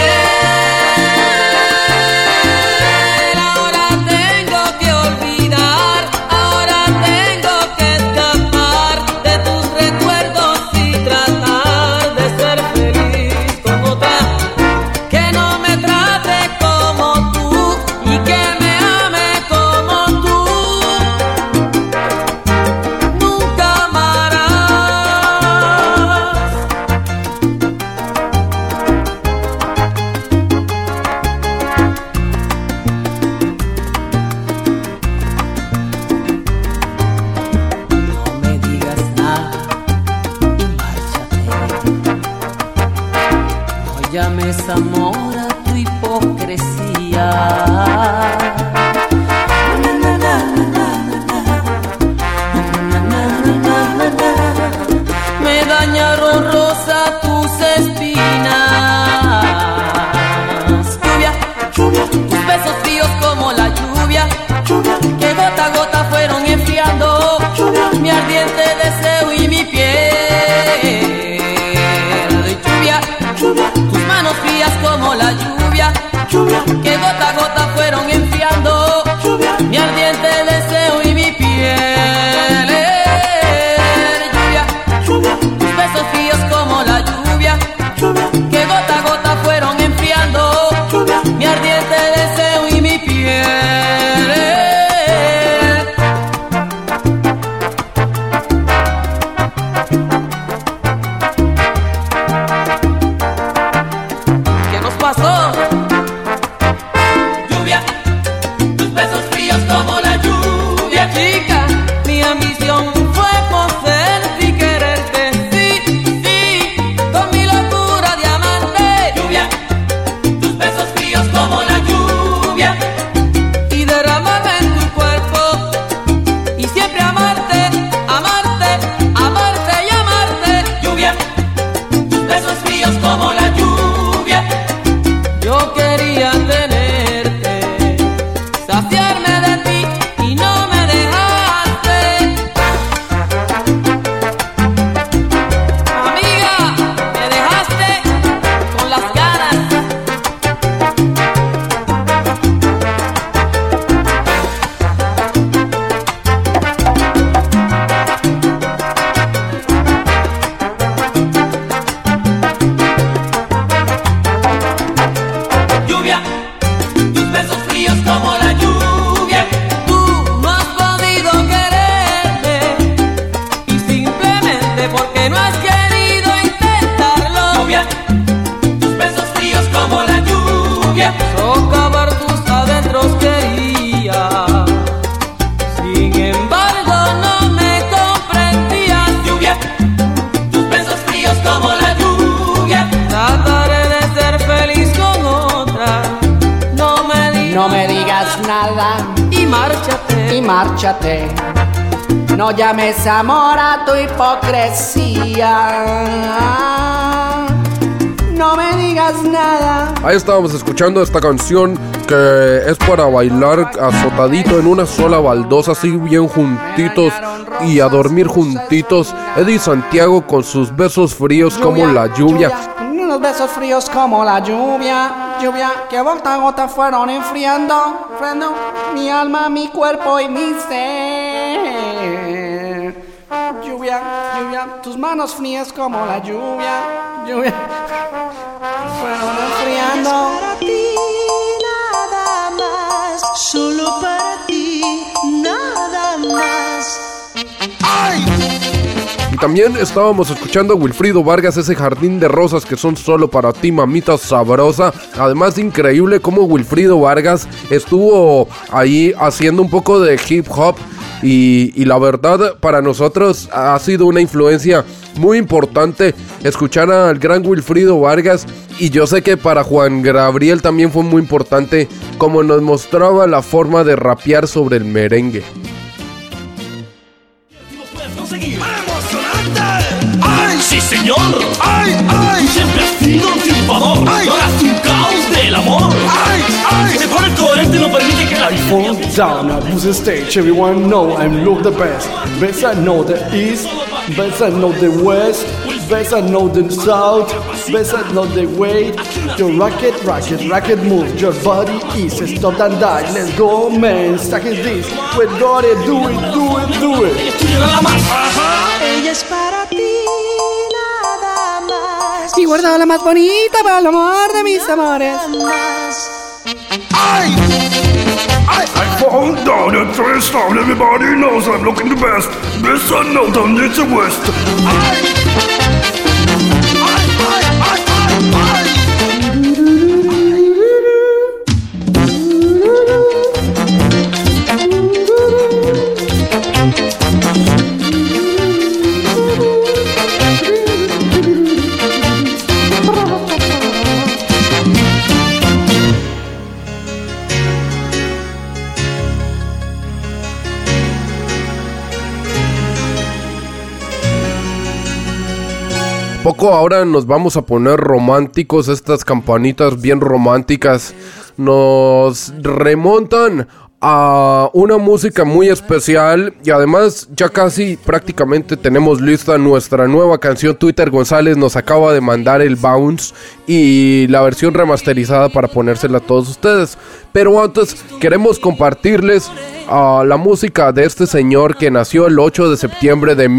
Llames amor a tu hipocresía. como la lluvia. Chica, mi ambición fue conocerte y quererte, sí, sí, con mi locura de amante. Lluvia, tus besos fríos como la lluvia, y derramarme en tu cuerpo, y siempre amarte, amarte, amarte y amarte. Lluvia, tus besos fríos como la lluvia. Yo quería tenerte, saciarme de ti y no me dejaste. Amiga, me dejaste con las ganas. Lluvia, tus besos fríos como la lluvia. Tú no has podido quererme, y simplemente porque no has querido intentarlo. Lluvia, tus besos fríos como la lluvia. Socavar tus adentros quería, sin embargo no me comprendías. Lluvia, tus besos fríos como la lluvia. Trataré de ser feliz con otra. No me digas nada y márchate. y márchate. No llames amor a tu hipocresía. No me digas nada. Ahí estábamos escuchando esta canción que es para bailar azotadito en una sola baldosa, así bien juntitos y a dormir juntitos. Eddie Santiago con sus besos fríos como la lluvia. Unos besos fríos como la lluvia. Lluvia que gota a gota fueron enfriando mi alma, mi cuerpo y mi ser. Lluvia, lluvia, tus manos frías como la lluvia. Lluvia fueron enfriando. Para ti nada más, solo para ti nada más. Y también estábamos escuchando a Wilfrido Vargas, ese jardín de rosas que son solo para ti, mamita sabrosa. Además, increíble cómo Wilfrido Vargas estuvo ahí haciendo un poco de hip hop. Y la verdad, para nosotros ha sido una influencia muy importante escuchar al gran Wilfrido Vargas. Y yo sé que para Juan Gabriel también fue muy importante como nos mostraba la forma de rapear sobre el merengue. ¡Ay, sí señor! ¡Ay, ay! Siempre has sido un triunfador. ¡Ay! Ahora es un caos del amor. ¡Ay, ay! Se pone coherente, no permite que la Fall down, I lose the stage. Everyone know I'm look the best. Best I know the east, best I know the west, best I know the south, best I know the way. Your rocket, rocket, rocket move. Your body is stop and die. Let's go, man. Stack is this. We got it. Do it, do it, do it. Ella es para ti nada más. Y guardado la más bonita para el amor de mis amores. I fall down and first down. Everybody knows I'm looking the best. Best I know down in the west. Poco ahora nos vamos a poner románticos. Estas campanitas bien románticas nos remontan a una música muy especial. Y además ya casi prácticamente tenemos lista nuestra nueva canción. Twitter González nos acaba de mandar el Bounce y la versión remasterizada para ponérsela a todos ustedes. Pero antes queremos compartirles la música de este señor que nació el 8 de septiembre de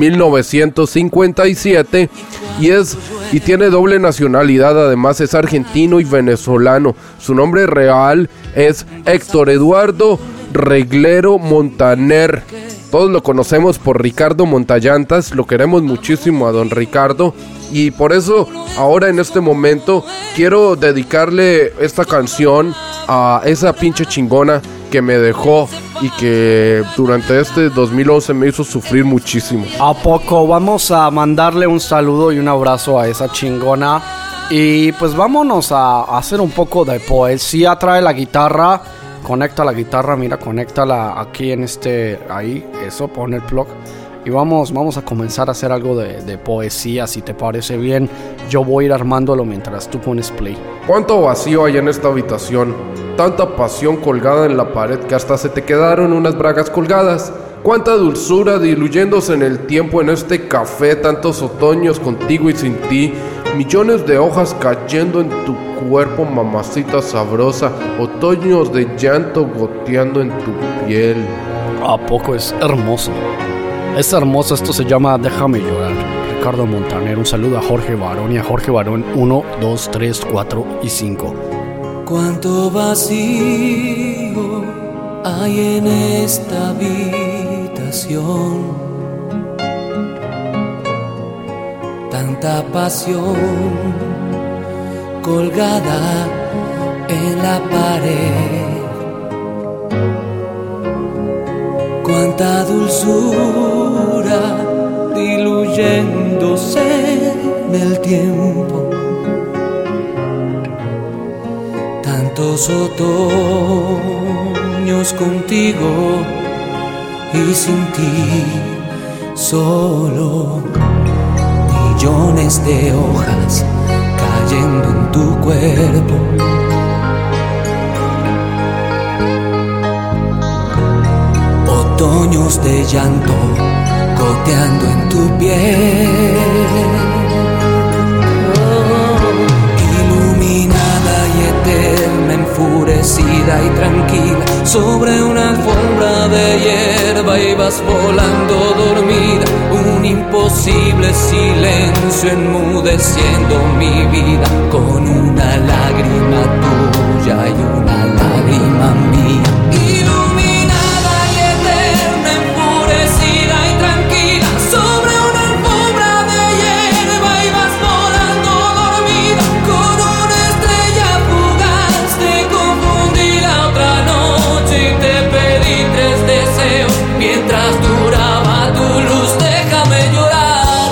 1957 y tiene doble nacionalidad. Además es argentino y venezolano. Su nombre real es Héctor Eduardo Reglero Montaner. Todos lo conocemos por Ricardo Montallantas. Lo queremos muchísimo a don Ricardo. Y por eso ahora en este momento quiero dedicarle esta canción a esa pinche chingona que me dejó y que durante este 2011 me hizo sufrir muchísimo. ¿A poco? Vamos a mandarle un saludo y un abrazo a esa chingona. Y pues vámonos a hacer un poco de poesía. Trae la guitarra, conecta la guitarra, mira, conéctala aquí en ahí, eso, pon el plug. Y vamos a comenzar a hacer algo de poesía, si te parece bien. Yo voy a ir armándolo mientras tú pones play. ¿Cuánto vacío hay en esta habitación? Tanta pasión colgada en la pared que hasta se te quedaron unas bragas colgadas. Cuánta dulzura diluyéndose en el tiempo en este café. Tantos otoños contigo y sin ti. Millones de hojas cayendo en tu cuerpo, mamacita sabrosa. Otoños de llanto goteando en tu piel. ¿A poco es hermoso? Es hermoso, esto se llama Déjame Llorar. Ricardo Montaner, un saludo a Jorge Barón y a Jorge Barón 1, 2, 3, 4 y 5. Cuánto vacío hay en esta habitación, tanta pasión colgada en la pared. Cuánta dulzura diluyéndose en el tiempo. Tantos otoños contigo y sin ti solo. Millones de hojas cayendo en tu cuerpo. Otoños de llanto goteando en tu piel. Iluminada y eterna, enfurecida y tranquila, sobre una alfombra de hierba ibas volando dormida. Un imposible silencio enmudeciendo mi vida, con una lágrima tuya y una lágrima mía. Mientras duraba tu luz, déjame llorar.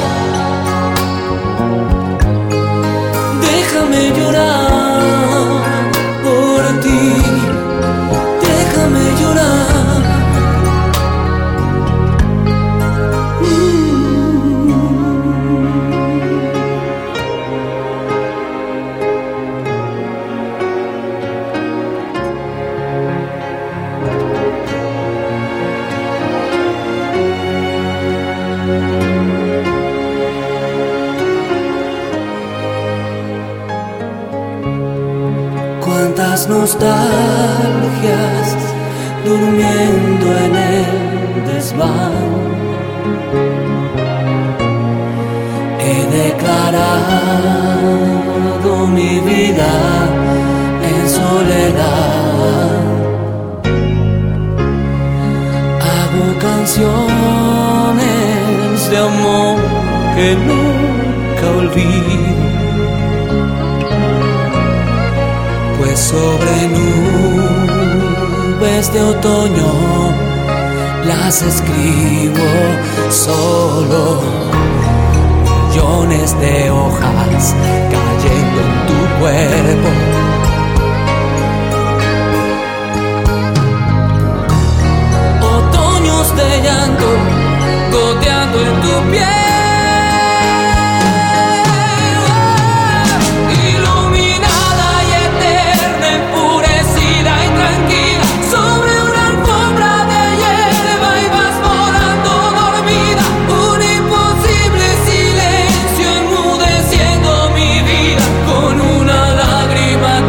Déjame llorar por ti. Déjame llorar. Cuántas nostalgias durmiendo en el desván. He declarado mi vida en soledad. Hago canciones de amor que nunca olvido, pues sobre nubes de otoño las escribo solo. Millones de hojas cayendo en tu cuerpo. Otoños de llanto goteando en tu piel. Con una lágrima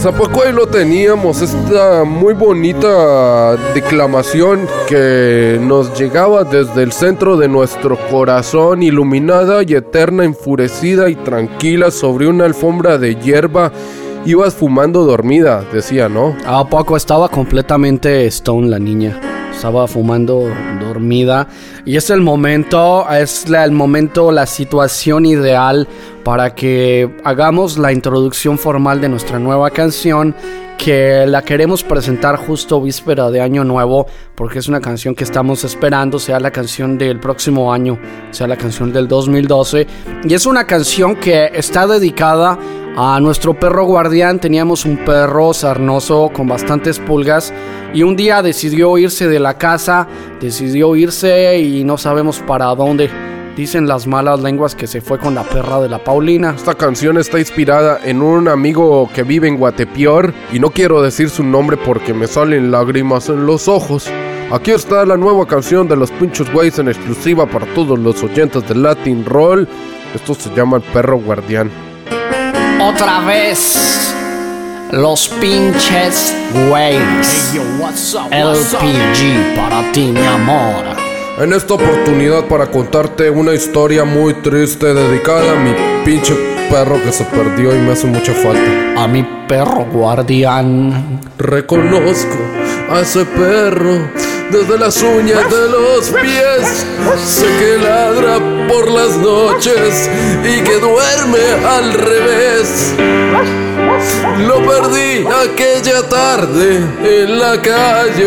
¿a poco ahí lo teníamos? Esta muy bonita declamación que nos llegaba desde el centro de nuestro corazón, iluminada y eterna, enfurecida y tranquila sobre una alfombra de hierba. Ibas fumando dormida, decía, ¿no? ¿A poco estaba completamente stone la niña? Estaba fumando dormida. Y es el momento, la situación ideal para que hagamos la introducción formal de nuestra nueva canción, que la queremos presentar justo víspera de Año Nuevo, porque es una canción que estamos esperando sea la canción del próximo año, sea la canción del 2012. Y es una canción que está dedicada a nuestro perro guardián. Teníamos un perro sarnoso con bastantes pulgas y un día decidió irse de la casa, y no sabemos para dónde. Dicen las malas lenguas que se fue con la perra de la Paulina. Esta canción está inspirada en un amigo que vive en Guatepeor y no quiero decir su nombre porque me salen lágrimas en los ojos. Aquí está la nueva canción de los Pinchos Güeyes en exclusiva para todos los oyentes de Latin Roll. Esto se llama El Perro Guardián. Otra vez, los Pinches Güeyes. Hey, yo, what's up? LPG para ti, mi amor. En esta oportunidad para contarte una historia muy triste dedicada a mi pinche perro que se perdió y me hace mucha falta. A mi perro guardián. Reconozco a ese perro desde las uñas de los pies. Sé que ladra por las noches y que duerme al revés. Lo perdí aquella tarde en la calle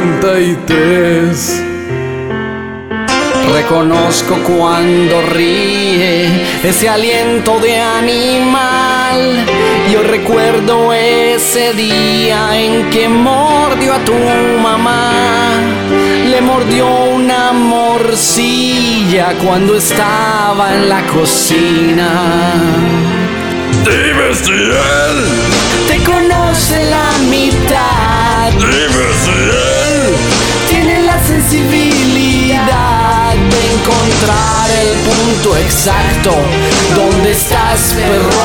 83. Reconozco cuando ríe ese aliento de animal. Yo recuerdo ese día en que mordió a tu mamá. Le mordió una morcilla cuando estaba en la cocina. Dime si él te conoce la mitad. Dime si él tiene la sensibilidad de encontrar el punto exacto donde estás, perro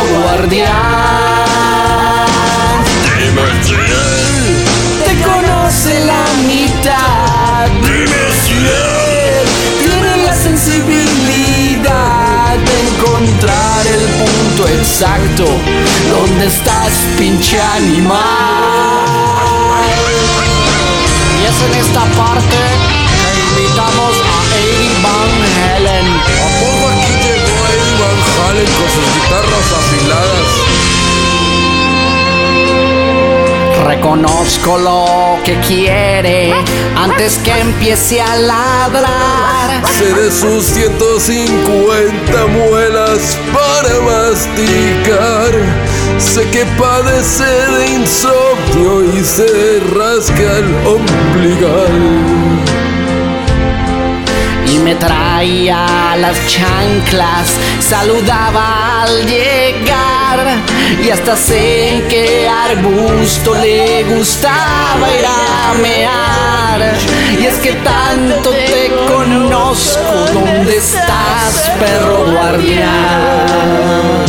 guardián. Dime si él te conoce la mitad. Dime si él tiene la sensibilidad de encontrar el punto exacto donde estás, pinche animal. Y es en esta parte que invitamos a Eddie Van Halen. ¿A poco aquí llegó Eddie Van Halen con sus guitarras afiladas? Reconozco lo que quiere antes que empiece a ladrar. Sé de sus 150 muelas para masticar. Sé que padece de insomnio y se rasca el ombligal. Y me traía las chanclas, saludaba al llegar. Y hasta sé en qué arbusto le gustaba ir a mear. Y es que tanto te conozco, ¿dónde estás, perro guardián?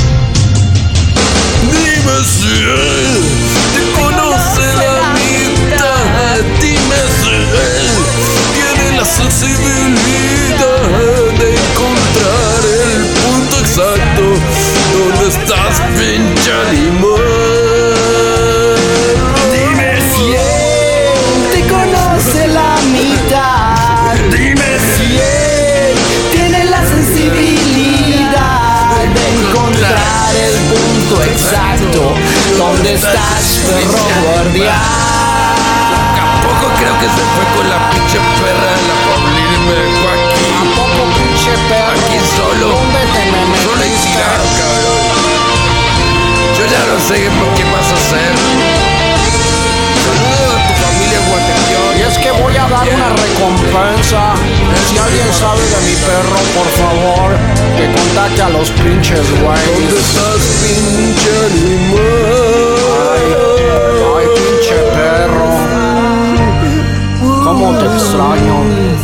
Dime si él te conoce la mitad. Dime si él tiene la sensibilidad de encontrar el punto exacto donde estás, pinche animal. Dime si él te conoce la mitad. Dime si él tiene la sensibilidad de encontrar el punto exacto donde estás, perro guardián. Tampoco creo que se fue con la pinche perra de la Paulina y me dejó aquí. ¿A poco, pinche perro? Aquí solo. ¿Dónde te me metiste? Solo y tirado, cabrón. Yo ya no sé qué más hacer. Saludos a tu familia Guatepeor. Y es que voy a dar una recompensa. Si alguien sabe de mi perro, por favor, que contacte a los pinches güeyes. ¿Dónde estás, pinche animal? Ay, pinche perro. ¿Cómo te extraño?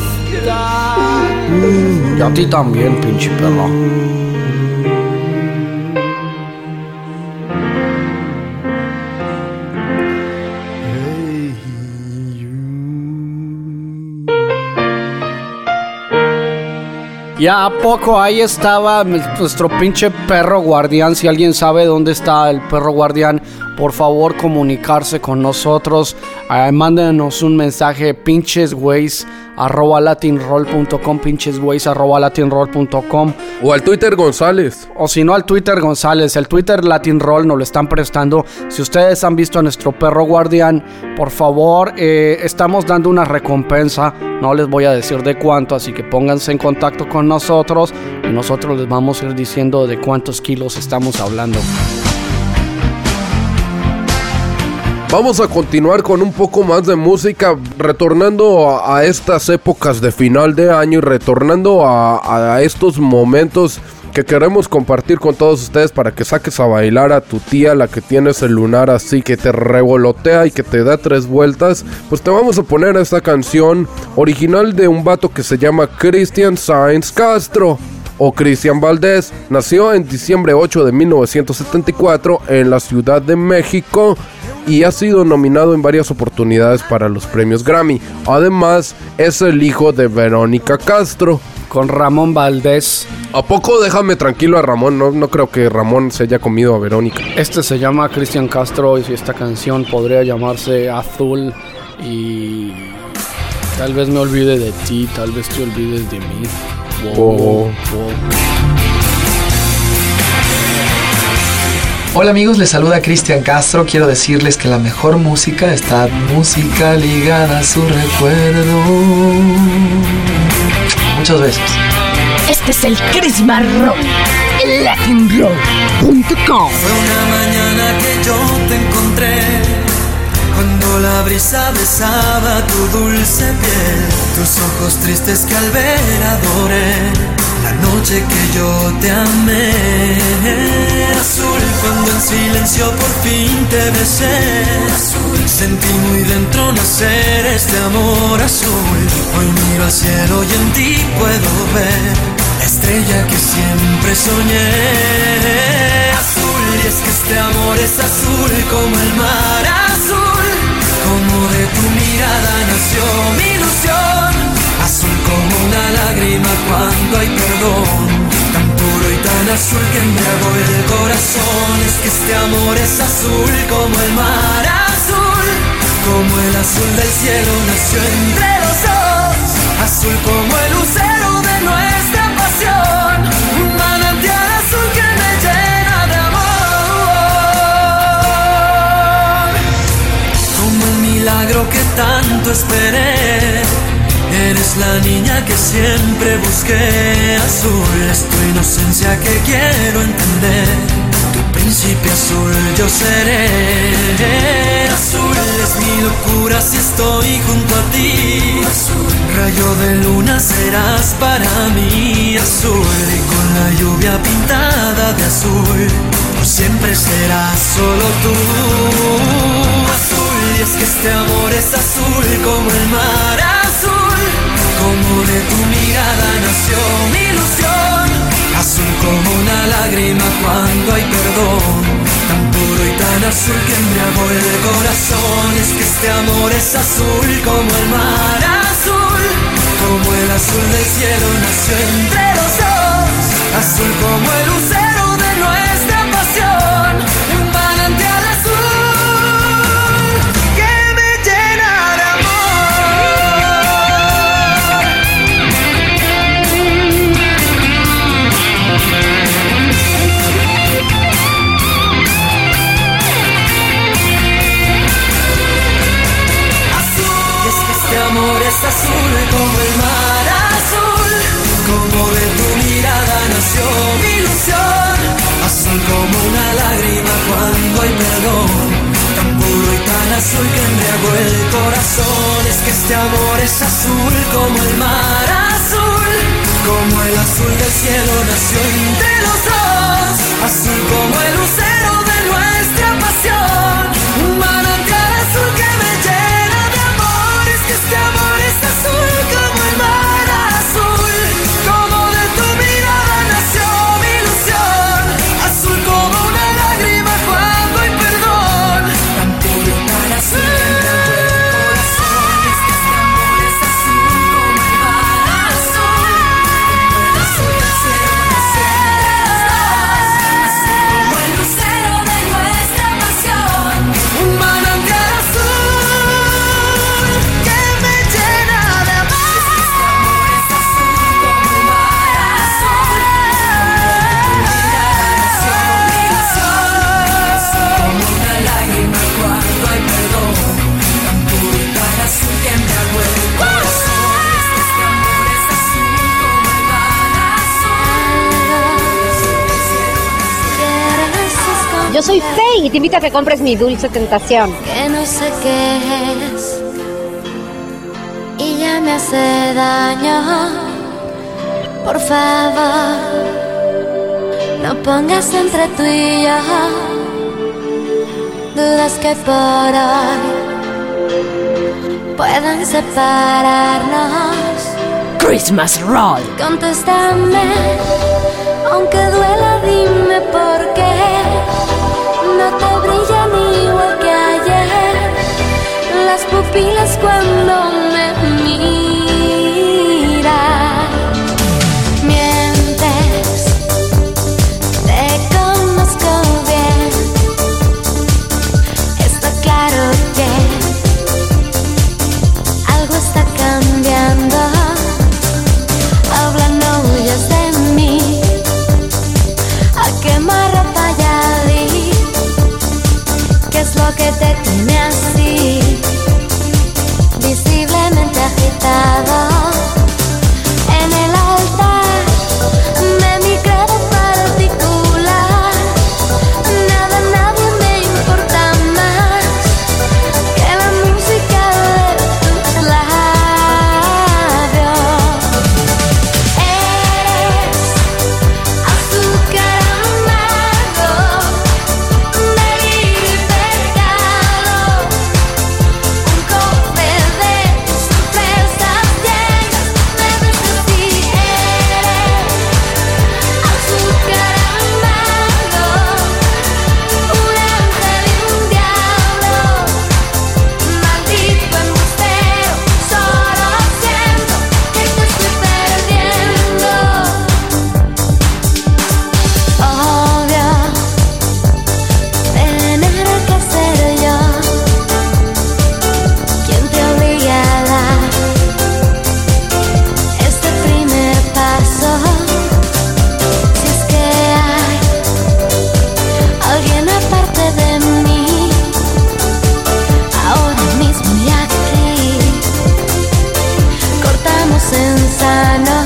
Y a ti también, pinche perro. Ya a poco ahí estaba nuestro pinche perro guardián. Si alguien sabe dónde está el perro guardián, por favor comunicarse con nosotros. Mándenos un mensaje, pinchesways@latinroll.com, pinchesways@latinroll.com, o al Twitter González. O si no, al Twitter González. El Twitter Latinroll nos lo están prestando. Si ustedes han visto a nuestro perro guardián, por favor, estamos dando una recompensa. No les voy a decir de cuánto, así que pónganse en contacto con nosotros y nosotros les vamos a ir diciendo de cuántos kilos estamos hablando. Vamos a continuar con un poco más de música, retornando a estas épocas de final de año y retornando a estos momentos que queremos compartir con todos ustedes para que saques a bailar a tu tía, la que tienes el lunar así que te revolotea y que te da 3 vueltas. Pues te vamos a poner esta canción original de un vato que se llama Cristian Sáenz Castro o Cristian Valdés. Nació en diciembre 8 de 1974 en la Ciudad de México y ha sido nominado en varias oportunidades para los premios Grammy. Además, es el hijo de Verónica Castro. Con Ramón Valdés. ¿A poco déjame tranquilo a Ramón? No creo que Ramón se haya comido a Verónica. Este se llama Cristian Castro y esta canción podría llamarse Azul. Y tal vez me olvide de ti, tal vez te olvides de mí. Wow. Hola amigos, les saluda Cristian Castro. Quiero decirles que la mejor música está música ligada a su recuerdo. Muchos besos. Este es el Chris Marrón, el latinroll.com. Fue una mañana que yo te encontré, cuando la brisa besaba tu dulce piel, tus ojos tristes que al ver adoré, la noche que yo te amé. Azul, cuando en silencio por fin te besé, azul, sentí muy dentro nacer este amor azul. Hoy miro al cielo y en ti puedo ver la estrella que siempre soñé. Azul, y es que este amor es azul como el mar azul, como de tu mirada nació mi ilusión. Azul como una lágrima cuando hay perdón, tan puro y tan azul que embriagó el corazón. Es que este amor es azul como el mar azul, como el azul del cielo nació entre los dos. Azul como el lucero de nuestra pasión, un manantial azul que me llena de amor. Como el milagro que tanto esperé, eres la niña que siempre busqué. Azul es tu inocencia que quiero entender, tu príncipe azul yo seré. Azul es mi locura si estoy junto a ti, azul, rayo de luna serás para mí. Azul, y con la lluvia pintada de azul, por siempre serás solo tú. Azul, y es que este amor es azul como el mar azul, como de tu mirada nació mi ilusión. Azul como una lágrima cuando hay perdón, tan puro y tan azul que embriagó el corazón. Es que este amor es azul como el mar azul, como el azul del cielo nació entre los dos. Azul como el lucero de nuestra pasión, un manantial azul que me llena de es azul como el mar azul, como de tu mirada nació mi ilusión. Azul como una lágrima cuando hay perdón, tan puro y tan azul que embriagó el corazón. Es que este amor es azul como el mar azul, como el azul del cielo nació entre los dos. Azul como el lucero de nuestra pasión, un manantial azul que me llena de amor. Es que este amor es azul como el mar azul, como de tu mirada nació mi ilusión. Azul como una lágrima cuando hay perdón, tan puro y tan azul que embriagó el corazón. Es que este amor es azul como el mar azul, como el azul Yo soy Faye y te invito a que compres mi Dulce Tentación. Que no sé qué es y ya me hace daño. Por favor, no pongas entre tú y yo dudas que por hoy puedan separarnos. Christmas Roll. Contéstame, aunque duela, dime por qué no te brillan igual que ayer las pupilas cuando me miras. Mientes, te conozco bien. Está claro que algo está cambiando. Habla, no huyas de mí. ¿A qué más rata ya vi? ¿Qué es lo que te tiene así? Visiblemente agitado. En el altar de mi credo particular, nada, nadie me importa más que la música de tus labios. Eres azúcar amargo, delirio y pecado, un cofre de sorpresas llenas. Me ves así, eres azúcar amargo, un ángel y un diablo, maldito embustero. Solo siento que te estoy perdiendo. Obvio, tener que ser yo quien te obligue a dar este primer paso. Si es que hay alguien aparte de mí, ahora mismo y aquí, cortamos en sano.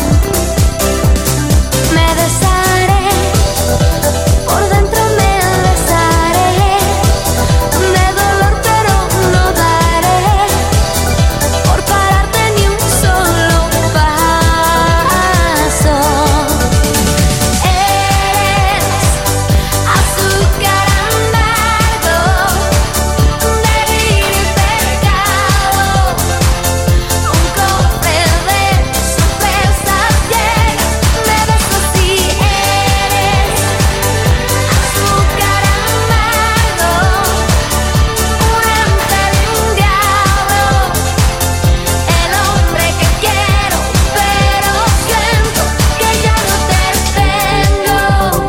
Me desharé, por dentro me desharé de dolor, pero no daré por pararte ni un solo paso. Eres azúcar amargo, delirio y pecado, un cofre de sorpresas llenas. Me ves así, eres azúcar amargo, un ángel y un diablo, el hombre que quiero, pero siento que ya no te tengo.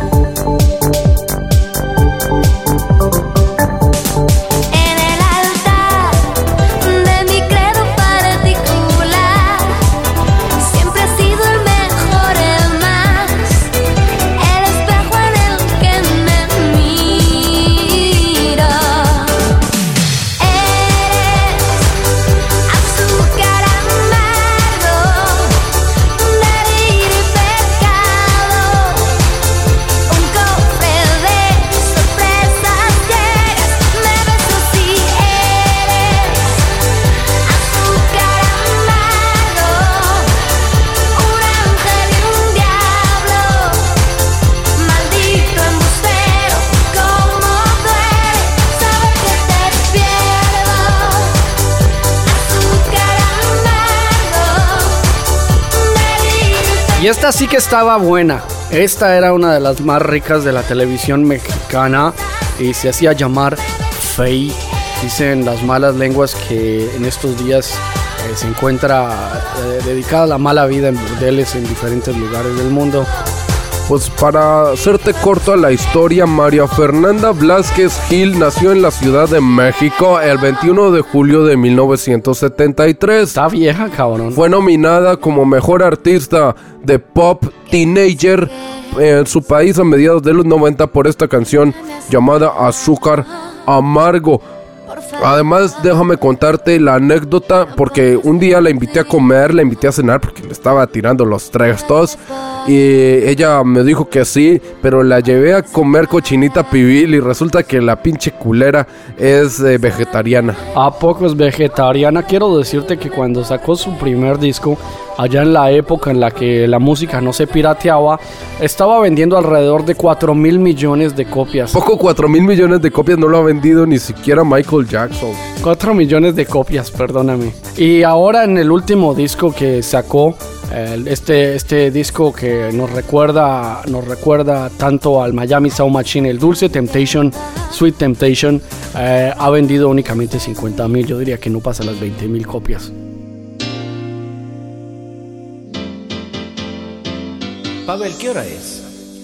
En el altar de mi credo particular, siempre he sido el mejor, el más, el espejo en el que me miro. Eres azúcar amargo, delirio y pecado, un cofre de sorpresas llenas. Me ves así, eres azúcar amargo, un ángel y un diablo, maldito embustero. Cómo duele saber que te pierdo. Azúcar amargo, delirio. Y esta sí que estaba buena. Esta era una de las más ricas de la televisión mexicana y se hacía llamar Faye. Dicen las malas lenguas que en estos días se encuentra dedicada a la mala vida en burdeles en diferentes lugares del mundo. Pues para hacerte corto a la historia, María Fernanda Blázquez Gil nació en la Ciudad de México el 21 de julio de 1973. Está vieja, cabrón. Fue nominada como Mejor Artista de Pop Teenager en su país a mediados de los 90 por esta canción llamada Azúcar Amargo. Además, déjame contarte la anécdota, porque un día la invité a comer, la invité a cenar, porque le estaba tirando los trestos, y ella me dijo que sí, pero la llevé a comer cochinita pibil, y resulta que la pinche culera es vegetariana. ¿A poco es vegetariana? Quiero decirte que cuando sacó su primer disco, allá en la época en la que la música no se pirateaba, estaba vendiendo alrededor de 4.000 millones de copias. Poco 4.000 millones de copias no lo ha vendido ni siquiera Michael Jackson. 4 millones de copias, perdóname. Y ahora en el último disco que sacó, este disco que nos recuerda tanto al Miami Sound Machine, el Dulce Temptation, Sweet Temptation, ha vendido únicamente 50.000. Yo diría que no pasa las 20.000 copias. Pavel, ¿qué hora es?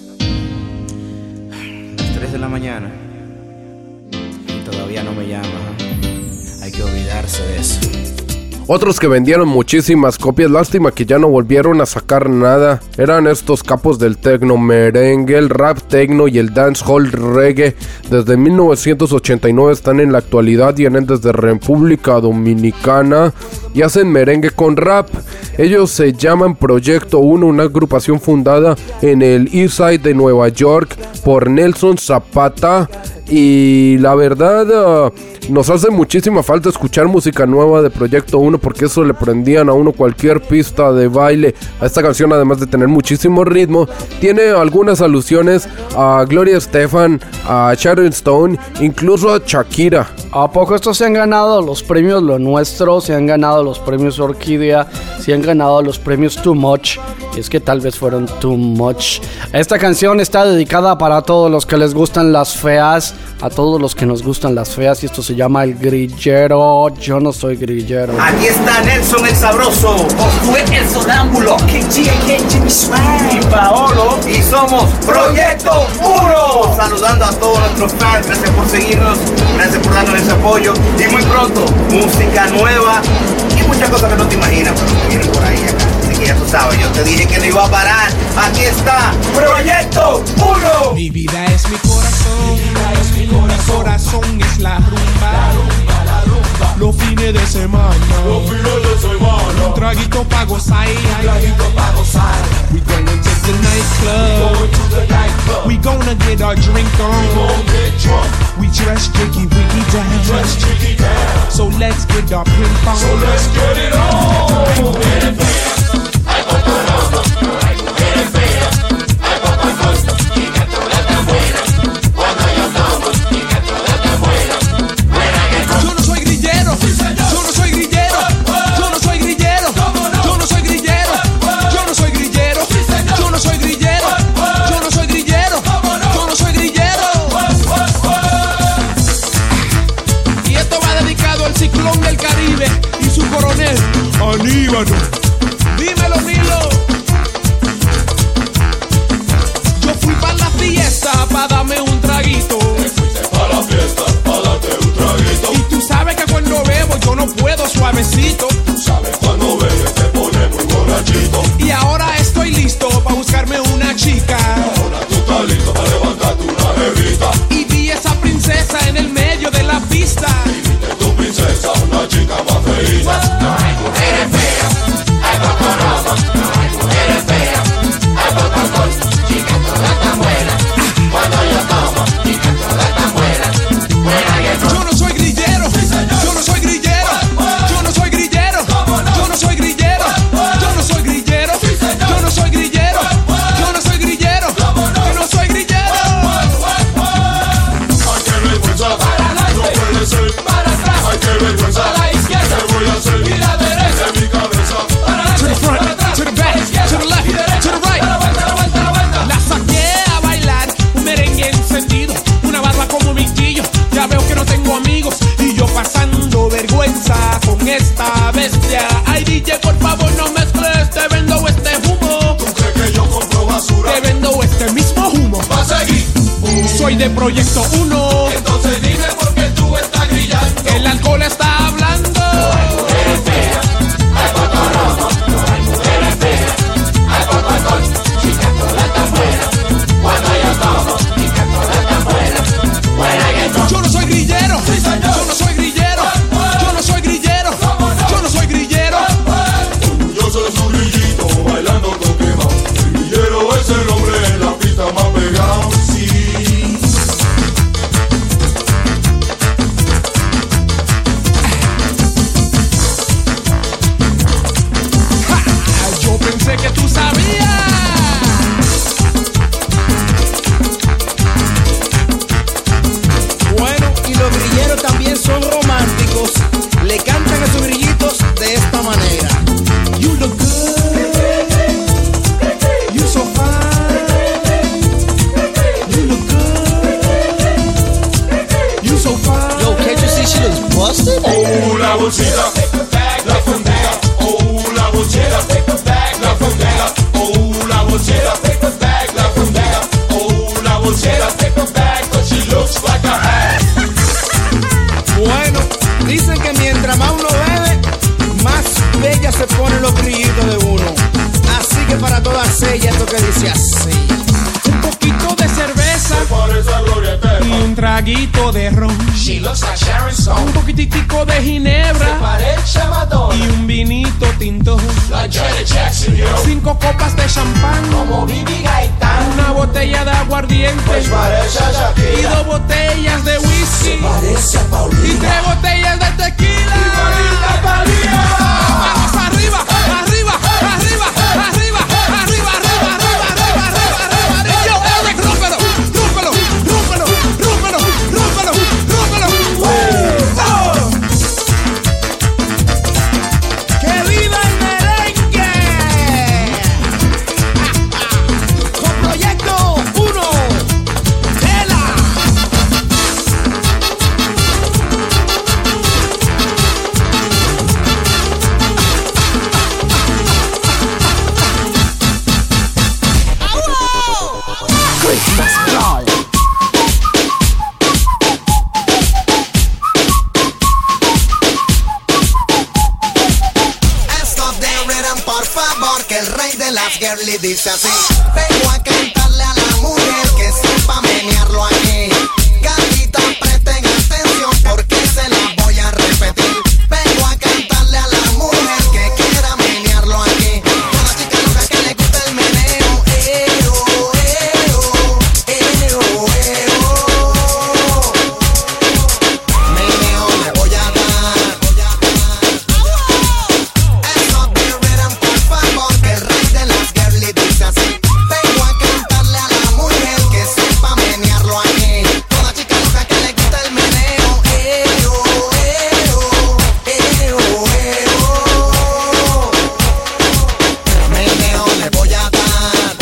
Las 3 de la mañana. Y todavía no me llama. Hay que olvidarse de eso. Otros que vendieron muchísimas copias, lástima que ya no volvieron a sacar nada, eran estos capos del techno merengue, el rap techno y el dancehall reggae. Desde 1989 están en la actualidad, vienen desde República Dominicana y hacen merengue con rap. Ellos se llaman Proyecto 1, una agrupación fundada en el East Side de Nueva York por Nelson Zapata. Y la verdad, nos hace muchísima falta escuchar música nueva de Proyecto 1, porque eso le prendían a uno cualquier pista de baile. A esta canción, además de tener muchísimo ritmo, tiene algunas alusiones a Gloria Estefan, a Sharon Stone, incluso a Shakira. ¿A poco estos se han ganado los premios Lo Nuestro? Se han ganado los premios Orquídea, se han ganado los premios Too Much. Y es que tal vez fueron too much. Esta canción está dedicada para todos los que les gustan las feas, a todos los que nos gustan las feas, y esto se llama El Grillero. Yo no soy grillero. Aquí está Nelson el Sabroso, Josué el Sonámbulo, Kenji y Paolo, y somos Proyecto 1. Saludando a todos nuestros fans, gracias por seguirnos, gracias por darnos ese apoyo, y muy pronto música nueva y muchas cosas que no te imaginas, pero que vienen por ahí acá. Así que ya tú sabes, yo te dije que no iba a parar. Aquí está Proyecto 1. Mi vida es mi corazón, mi corazón es la rumba, los fines de semana, un traguito pa' gozar, we gonna take the nightclub, we gonna get our drink on, we dress jiggy wiggy down, so let's get our pimp on, so let's get it on. Aníbalo, dímelo Nilo. Yo fui pa' la fiesta pa' darme un traguito. Te fuiste pa' la fiesta pa' darte un traguito. Y tú sabes que cuando bebo yo no puedo suavecito. Tú sabes cuando bebes te pones muy borrachito. Y ahora estoy listo pa' buscarme una chica. Ahora tú estás listo pa' levantarte una jevita. Y vi esa princesa en el medio de la pista. Y viste tu princesa, una chica más feita. Eres fea, hay poco hay mujeres feas, hay poco alcohol, chicas todas tan buenas. Cuando yo tomo, chicas todas tan buenas. Yo no soy grillero, yo no soy grillero, yo no soy grillero, yo no soy grillero, yo no soy grillero, yo no soy grillero, yo no soy grillero, yo no soy grillero. Ay, qué vergüenza, no puede ser, ay, qué vergüenza, a la izquierda, ¿qué voy a hacer? Y la derecha, en mi cabeza, to the front, to the back, to the left, to the right. La saqué a bailar, un merengue encendido, una barba como mi tío. Ya veo que no tengo amigos y yo pasando vergüenza con esta bestia. Ay, DJ, por favor no mezcles, te vendo este humo. ¿Tú crees que yo compro basura? Te vendo este mismo humo. Va a seguir. Soy de Proyecto 1. Entonces dime por qué tú estás grillando. El alcohol está hablando. Eres fea, hay poco rojo. Hay mujeres feas, hay poco alcohol. Chicas todas tan buenas. Cuando yo tomo, chicas todas tan buenas. Yo no soy grillero, yo no soy grillero. pero también son románticos. Le cantan a sus grillitos de esta manera. You look good, you so fine. You look good, you so fine. Yo, can't you see she looks busted? Oh, la bolsita, la fondera. Oh, la bolsera, la fondera. Oh, la bolsera, la fondera. Oh, la bolsera, but she looks like a hat. Bueno, dicen que mientras más uno bebe, más bella se ponen los grillitos de uno. Así que para todas ellas esto que dice así: un poquito de cerveza y un traguito de ron. She looks like Sharon Stone. Un poquitico de ginebra Parece Madonna. y un vinito tinto. Like Janet Jackson, yo. 5 copas de champán, Como Bibi Gaitán. una botella de aguardiente Pues parece a y Shakira. 2 botellas de whisky Parece a y Paulina. 3 botellas de tequila. Manos arriba, arriba, arriba, arriba, arriba, arriba, arriba, arriba, arriba. Y yo, Eric, rómpelo, rómpelo, rómpelo, rómpelo, rómpelo, rómpelo. ¡Oh! ¡Que viva el merengue! Con Proyecto 1, ¡Tela! Christmas Brawl. Stop the rhythm, por favor, que el rey de las girly dice así: vengo a cantarle a la mujer que sepa menearlo aquí. Gatita, presten atención porque se la voy a repetir. Vengo a cantarle a la mujer que quiera menearlo aquí. Toda chica loca que le gusta el meneo. Meneo le voy a dar. Stop the rhythm, por favor, que el rey de las girly dice así: vengo a cantarle a la mujer que sepa menearlo aquí. Toda chica loca que le gusta el meneo. Meneo le voy a dar.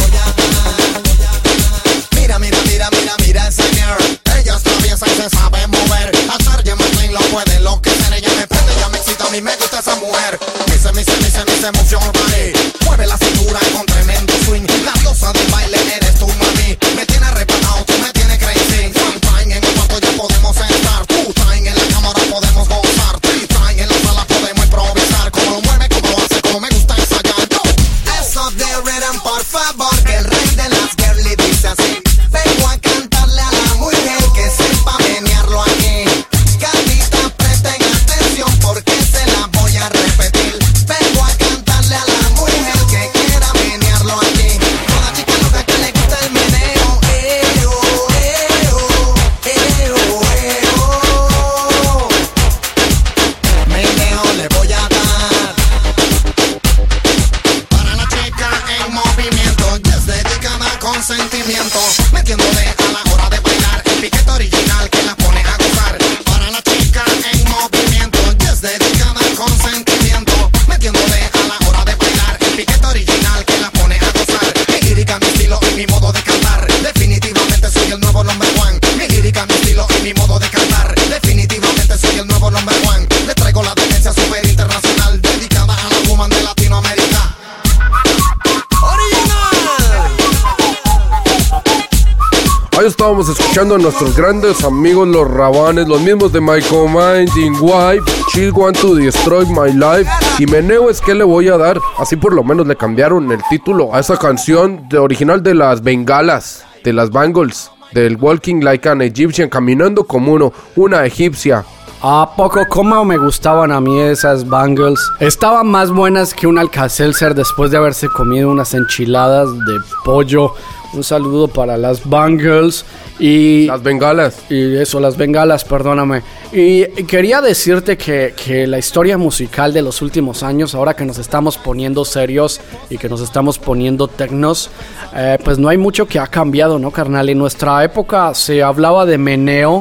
Mira, mira, mira, mira, mira esa girl. Ella es traviesa y se sabe mover. A Tarja Martin lo puede enloquecer. Ella me prende, ella me excita, a mí me gusta esa mujer. Me move your body. Mueve la cintura con tremendo swing. La diosa del baile eres tú, mami. Me tienes arrebatado, tú me tienes crazy. One time en el cuarto ya podemos estar. Two time en la cámara podemos gozar. Three time en la sala podemos improvisar. Como lo mueve, como lo hace, como me gusta ensayar. Stop the rhythm, por favor, que el rey de las girly dice así: vengo a cantarle a la mujer que sepa menearlo aquí. Gatita, presten atención porque se la voy a repetir. Vengo a cantarle a la mujer que quiera menearlo aquí. Toda chica loca que le gusta el meneo. Meneo le voy a dar. Para la chica en movimiento, ya es dedicada con sentimiento, metiéndole a la hora de bailar el piquete original que la pone a gozar. Para la chica en movimiento, ya es dedicada con sentimiento, metiéndole a la hora de bailar el piquete original que la pone a gozar. Mi lírica, mi estilo y mi modo de cantar, definitivamente soy el nuevo number one. Mi lírica, mi estilo y mi modo de cantar, definitivamente soy el nuevo number one. Le traigo la tendencia super internacional, dedicada a la woman de Latinoamérica. Ahí estábamos escuchando a nuestros grandes amigos los Rabanes, los mismos de My Commanding Wife, Chill Want to Destroy My Life y Meneo es que le voy a dar. Así por lo menos le cambiaron el título a esa canción original de las Bengalas, de las Bangles, del Walking Like an Egyptian, caminando como una egipcia. ¿A poco cómo me gustaban a mí esas Bangles? Estaban más buenas que un Alka-Seltzer después de haberse comido unas enchiladas de pollo. Un saludo para las Bangles y... Las Bengalas. Y eso, las Bengalas, perdóname. Y quería decirte que la historia musical de los últimos años, ahora que nos estamos poniendo serios y que nos estamos poniendo tecnos, pues no hay mucho que ha cambiado, ¿no, carnal? En nuestra época se hablaba de meneo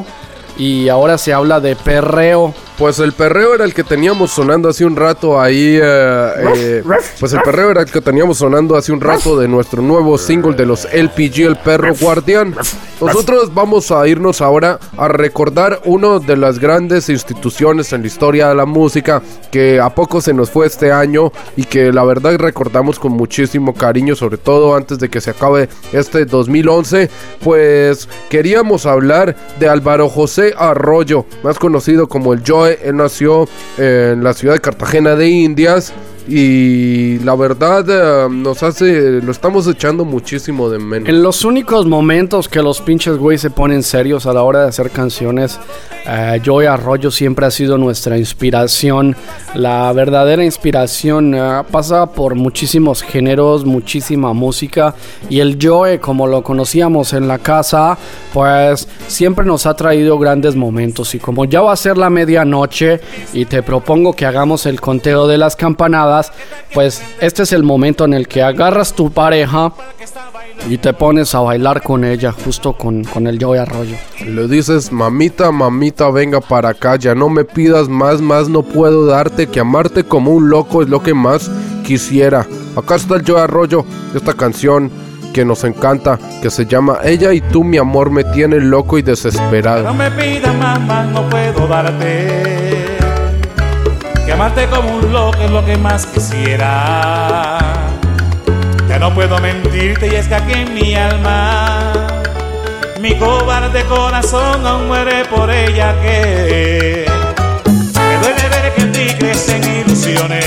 y ahora se habla de perreo. Pues el perreo era el que teníamos sonando hace un rato ahí. Pues el perreo era el que teníamos sonando hace un rato de nuestro nuevo single de los LPG, El Perro Guardián. Nosotros vamos a irnos ahora a recordar una de las grandes instituciones en la historia de la música que a poco se nos fue este año y que la verdad recordamos con muchísimo cariño, sobre todo antes de que se acabe este 2011. Pues queríamos hablar de Álvaro José Arroyo, más conocido como el Joe. Él nació en la ciudad de Cartagena de Indias y la verdad lo estamos echando muchísimo de menos. En los únicos momentos que los pinches güey se ponen serios a la hora de hacer canciones, Joe Arroyo siempre ha sido nuestra inspiración. La verdadera inspiración pasa por muchísimos géneros, muchísima música, y el Joe, como lo conocíamos en la casa, pues siempre nos ha traído grandes momentos. Y como ya va a ser la medianoche y te propongo que hagamos el conteo de las campanadas, pues este es el momento en el que agarras tu pareja y te pones a bailar con ella, justo con el Joe Arroyo. Le dices: mamita, mamita, venga para acá, ya no me pidas más no puedo darte, que amarte como un loco es lo que más quisiera. Acá está el Joe Arroyo, esta canción que nos encanta, que se llama Ella y tú, mi amor, me tiene loco y desesperado. No me pidas más no puedo darte, que amarte como un loco es lo que más quisiera. Ya no puedo mentirte y es que aquí en mi alma, mi cobarde corazón aún muere por ella, que me duele ver que en ti crecen ilusiones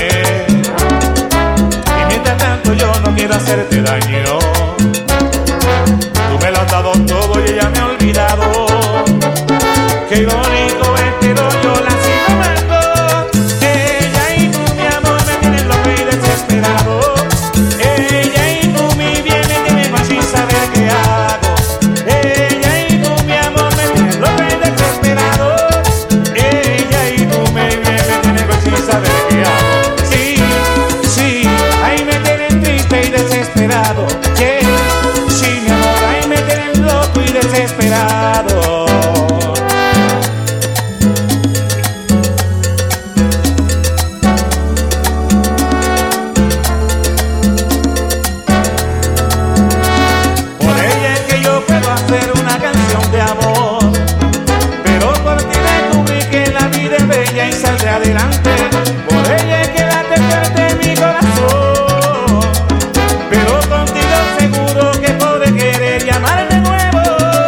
y mientras tanto yo no quiero hacerte daño. Tú me lo has dado todo y ella me ha olvidado. Qué irónico es, pero yo la sigo amando. Ella y tú, mi amor, me tienen loco y desesperado. Ella y tú, mi bien, me tienen mal sin saber qué hago. Ella y tú, mi amor, me tienen loco y desesperado. Ella y tú, mi bien, me tienen mal sin saber qué hago. Sí, sí, ahí me tienen triste y desesperado. Yeah. Sí, mi amor, ahí me tienen loco y desesperado. Y saldré adelante, por ella es que late fuerte mi corazón, pero contigo seguro que podré querer y amar de nuevo.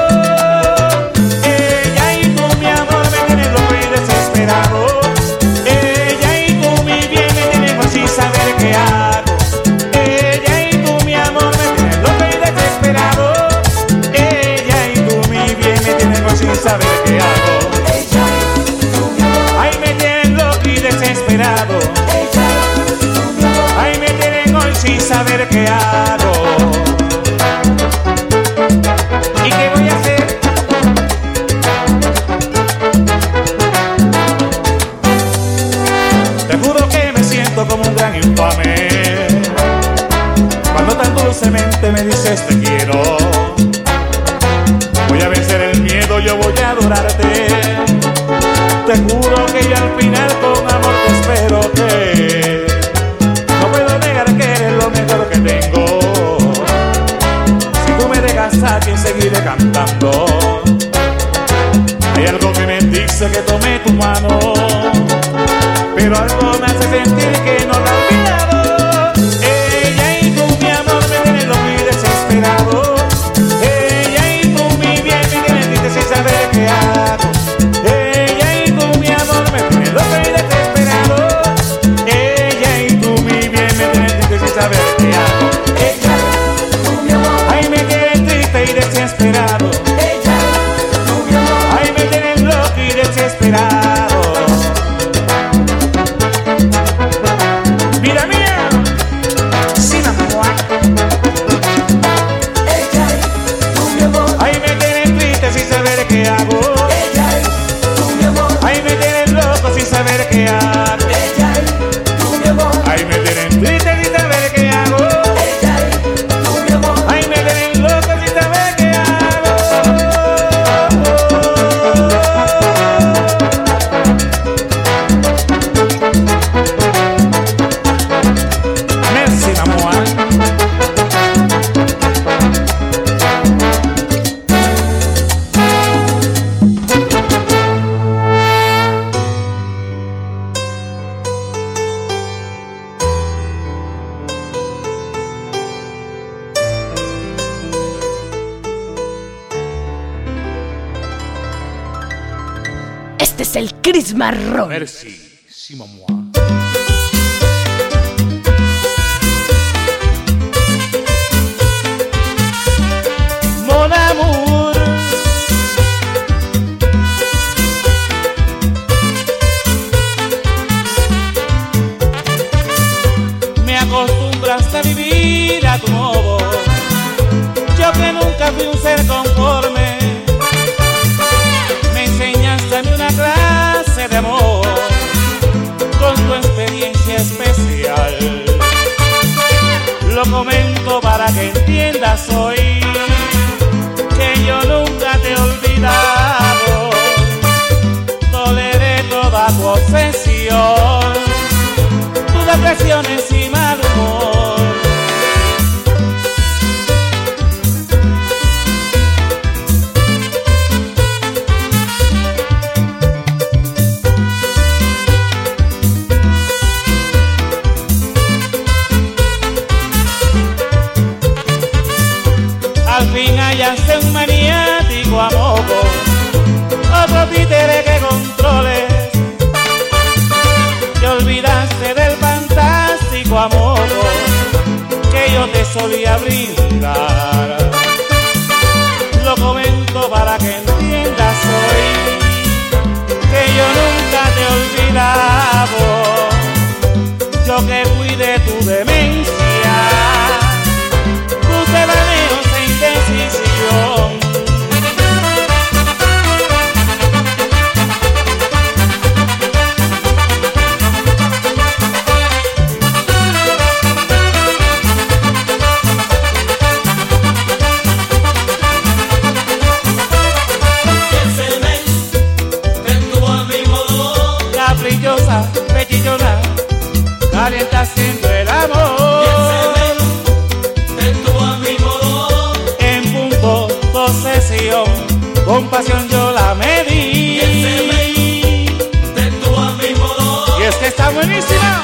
Ella y tú, mi amor, me tienen loco y desesperado. Ella y tú, mi bien, me tienen mal sin saber qué hago. Ella y tú, mi amor, me tienen loco y desesperado. Ella y tú, mi bien, me tienen mal sin saber qué hago. Desesperado, ay, me tienen hoy sin saber qué hago. ¿Y qué voy a hacer? Te juro que me siento como un gran infame cuando tan dulcemente me dices te quiero. Voy a vencer el miedo, yo voy a adorarte. Te juro que yo al final con amor te espero, que no puedo negar que eres lo mejor que tengo. Si tú me dejas aquí seguiré cantando. Hay algo que me dice que tome tu mano, pero algo me hace sentir que no lo he olvidado. Ella y tú, mi amor, me tienen loco y desesperado. Ella y tú, mi bien, me tienen triste sin saber qué hago. Saber qué hago. Ella, tú, mi amor, ay, me tienen triste y desesperado. Ella, tú, mi amor, ay, me tienen loco y desesperado. Vida mía, sin amor. Ella, tú, mi amor, ay, me tienen triste sin saber qué hago. Ella, tú, mi amor, ay, me tienen loco sin saber qué hago. Ella, tú, mi amor, ay, me tienen triste sin saber qué hago. Ay, me tienen loco sin saber qué hago. Este es el Chris Marrón. Merci, si maman. Mon amour, me acostumbraste a vivir a tu modo. Yo que nunca fui un ser conforme, me enseñaste a mí una clase de amor con tu experiencia especial. Lo comento para que entiendas hoy que yo nunca te he olvidado. Toleré toda tu obsesión, tus depresiones y mal humor. Al fin hallaste un maniático a modo, otro títere que controles. Te olvidaste del fantástico amor que yo te solía brindar. Lo comento para que entiendas hoy que yo nunca te he olvidado. Yo que fui de tu demencia, tus devaneos e indecisión. Caprichosa, pechillona, calienta haciendo el amor. De tu amigo, en punto, posesión, con pasión yo la medí. De tu amigo, y es que está buenísima.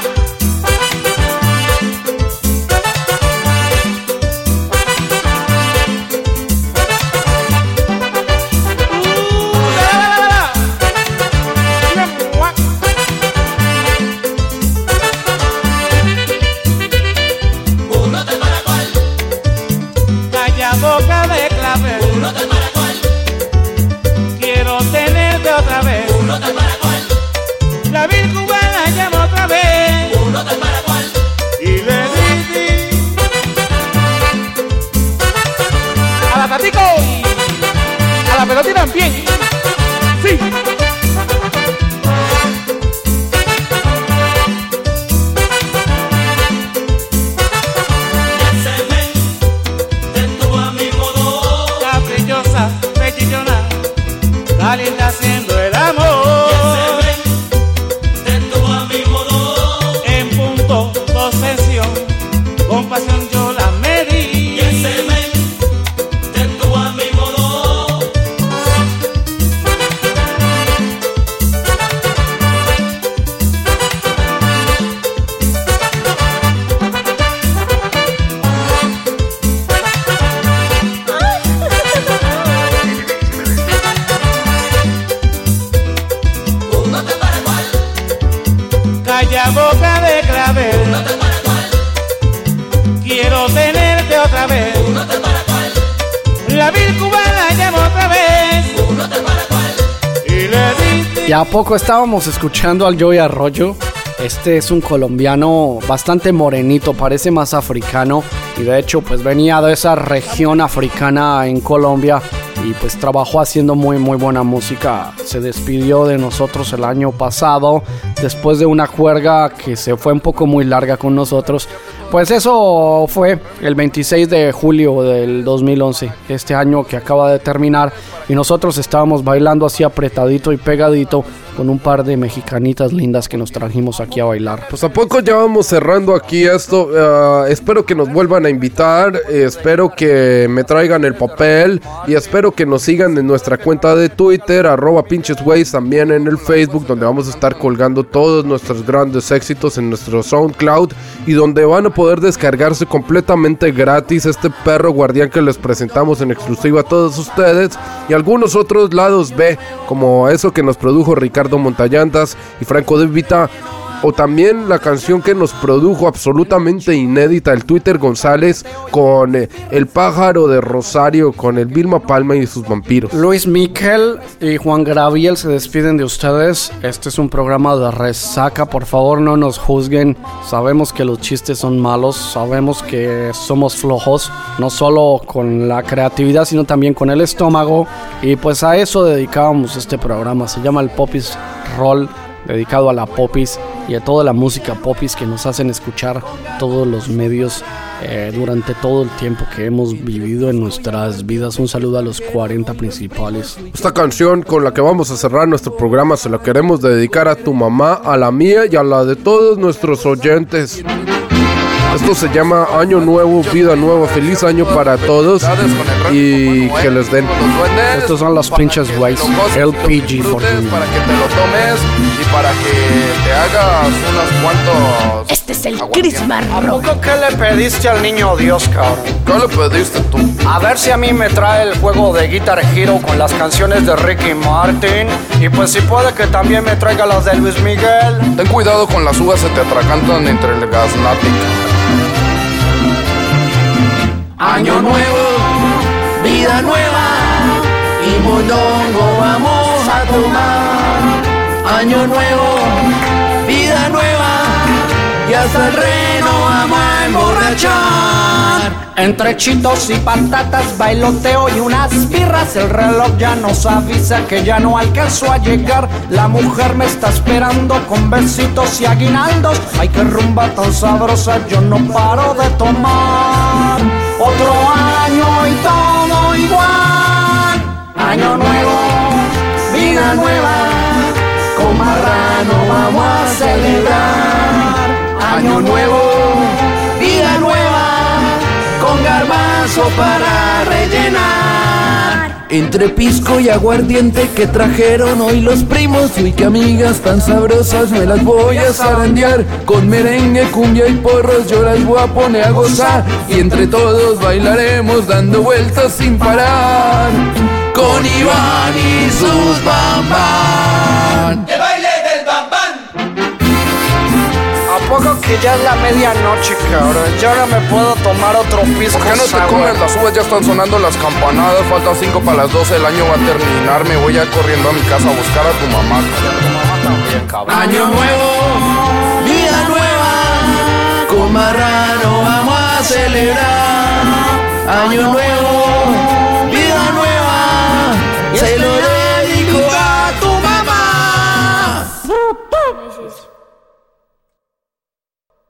Boca de clavel, uno te para cual. Quiero tenerte otra vez, uno te para cual. La vil cubana llama otra vez, uno te para cual. Y le di a la Tatico, a la pelota también, sí. Calienta haciendo el amor. De tu amigo, en punto, posesión, con pasión yo la medí. De tu amigo, calla boca de clavel, uno te para cual. Quiero tenerte otra vez, uno te para cual. La vil cubana llama otra vez, uno te para cual. Y le diste. Ya a poco estábamos escuchando al Joey Arroyo. Este es un colombiano bastante morenito, parece más africano. Y de hecho pues venía de esa región africana en Colombia. Y pues trabajó haciendo muy buena música. Se despidió de nosotros el año pasado, después de una juerga que se fue un poco muy larga con nosotros. Pues eso fue el 26 de julio del 2011, este año que acaba de terminar. Y nosotros estábamos bailando así apretadito y pegadito con un par de mexicanitas lindas que nos trajimos aquí a bailar. Pues a poco ya vamos cerrando aquí esto. Espero que nos vuelvan a invitar, espero que me traigan el papel y espero que nos sigan en nuestra cuenta de Twitter, @pinchesways, también en el Facebook, donde vamos a estar colgando todos nuestros grandes éxitos en nuestro SoundCloud y donde van a poder descargarse completamente gratis este perro guardián que les presentamos en exclusiva a todos ustedes y algunos otros lados B, como eso que nos produjo Ricardo Montallantas y Franco De Vita, o también la canción que nos produjo absolutamente inédita el Twitter González con El Pájaro de Rosario, con el Vilma Palma y sus vampiros. Luis Miquel y Juan Gabriel se despiden de ustedes. Este es un programa de resaca, por favor no nos juzguen. Sabemos que los chistes son malos, sabemos que somos flojos, no solo con la creatividad sino también con el estómago, y pues a eso dedicábamos este programa. Se llama el Popis Roll, dedicado a la popis y a toda la música popis que nos hacen escuchar todos los medios durante todo el tiempo que hemos vivido en nuestras vidas. Un saludo a los 40 principales. Esta canción con la que vamos a cerrar nuestro programa se la queremos dedicar a tu mamá, a la mía y a la de todos nuestros oyentes. Esto se llama Año Nuevo, Vida Nueva, feliz año para todos y que les den. Estos son los Pinches Ways, LPG por para que te lo tomes y para que te hagas unos cuantos. Este es el Chris Marrón. ¿Qué le pediste al niño Dios, cabrón? ¿Qué le pediste tú? A ver si a mí me trae el juego de Guitar Hero con las canciones de Ricky Martin. Y pues si puede que también me traiga las de Luis Miguel. Ten cuidado con las uvas, se te atracantan entre el gaznati. Año nuevo, vida nueva y mondongo vamos a tomar. Año nuevo, vida nueva y hasta el reno vamos a emborrachar. Entre chitos y patatas, bailoteo y unas birras, el reloj ya nos avisa que ya no alcanzo a llegar. La mujer me está esperando con besitos y aguinaldos. Ay, qué rumba tan sabrosa, yo no paro de tomar. Otro año y todo igual. Año nuevo, vida nueva, con marrano vamos a celebrar. Año nuevo, vida nueva, con garbanzo para rellenar. Entre pisco y aguardiente que trajeron hoy los primos, uy que amigas tan sabrosas me las voy a zarandear. Con merengue, cumbia y porros yo las voy a poner a gozar. Y entre todos bailaremos dando vueltas sin parar. Con Iván y sus bambán. El baile del bambán. ¿A poco que ya es la medianoche, cabrón? Ya ahora me puedo tomar otro pisco. ¿Por qué no te comes las uvas? Ya están sonando las campanadas. Faltan 5 para las 12, el año va a terminar. Me voy a ir corriendo a mi casa a buscar a tu mamá. Tu mamá también, cabrón. Año nuevo, vida nueva, con marrano vamos a celebrar. Año nuevo,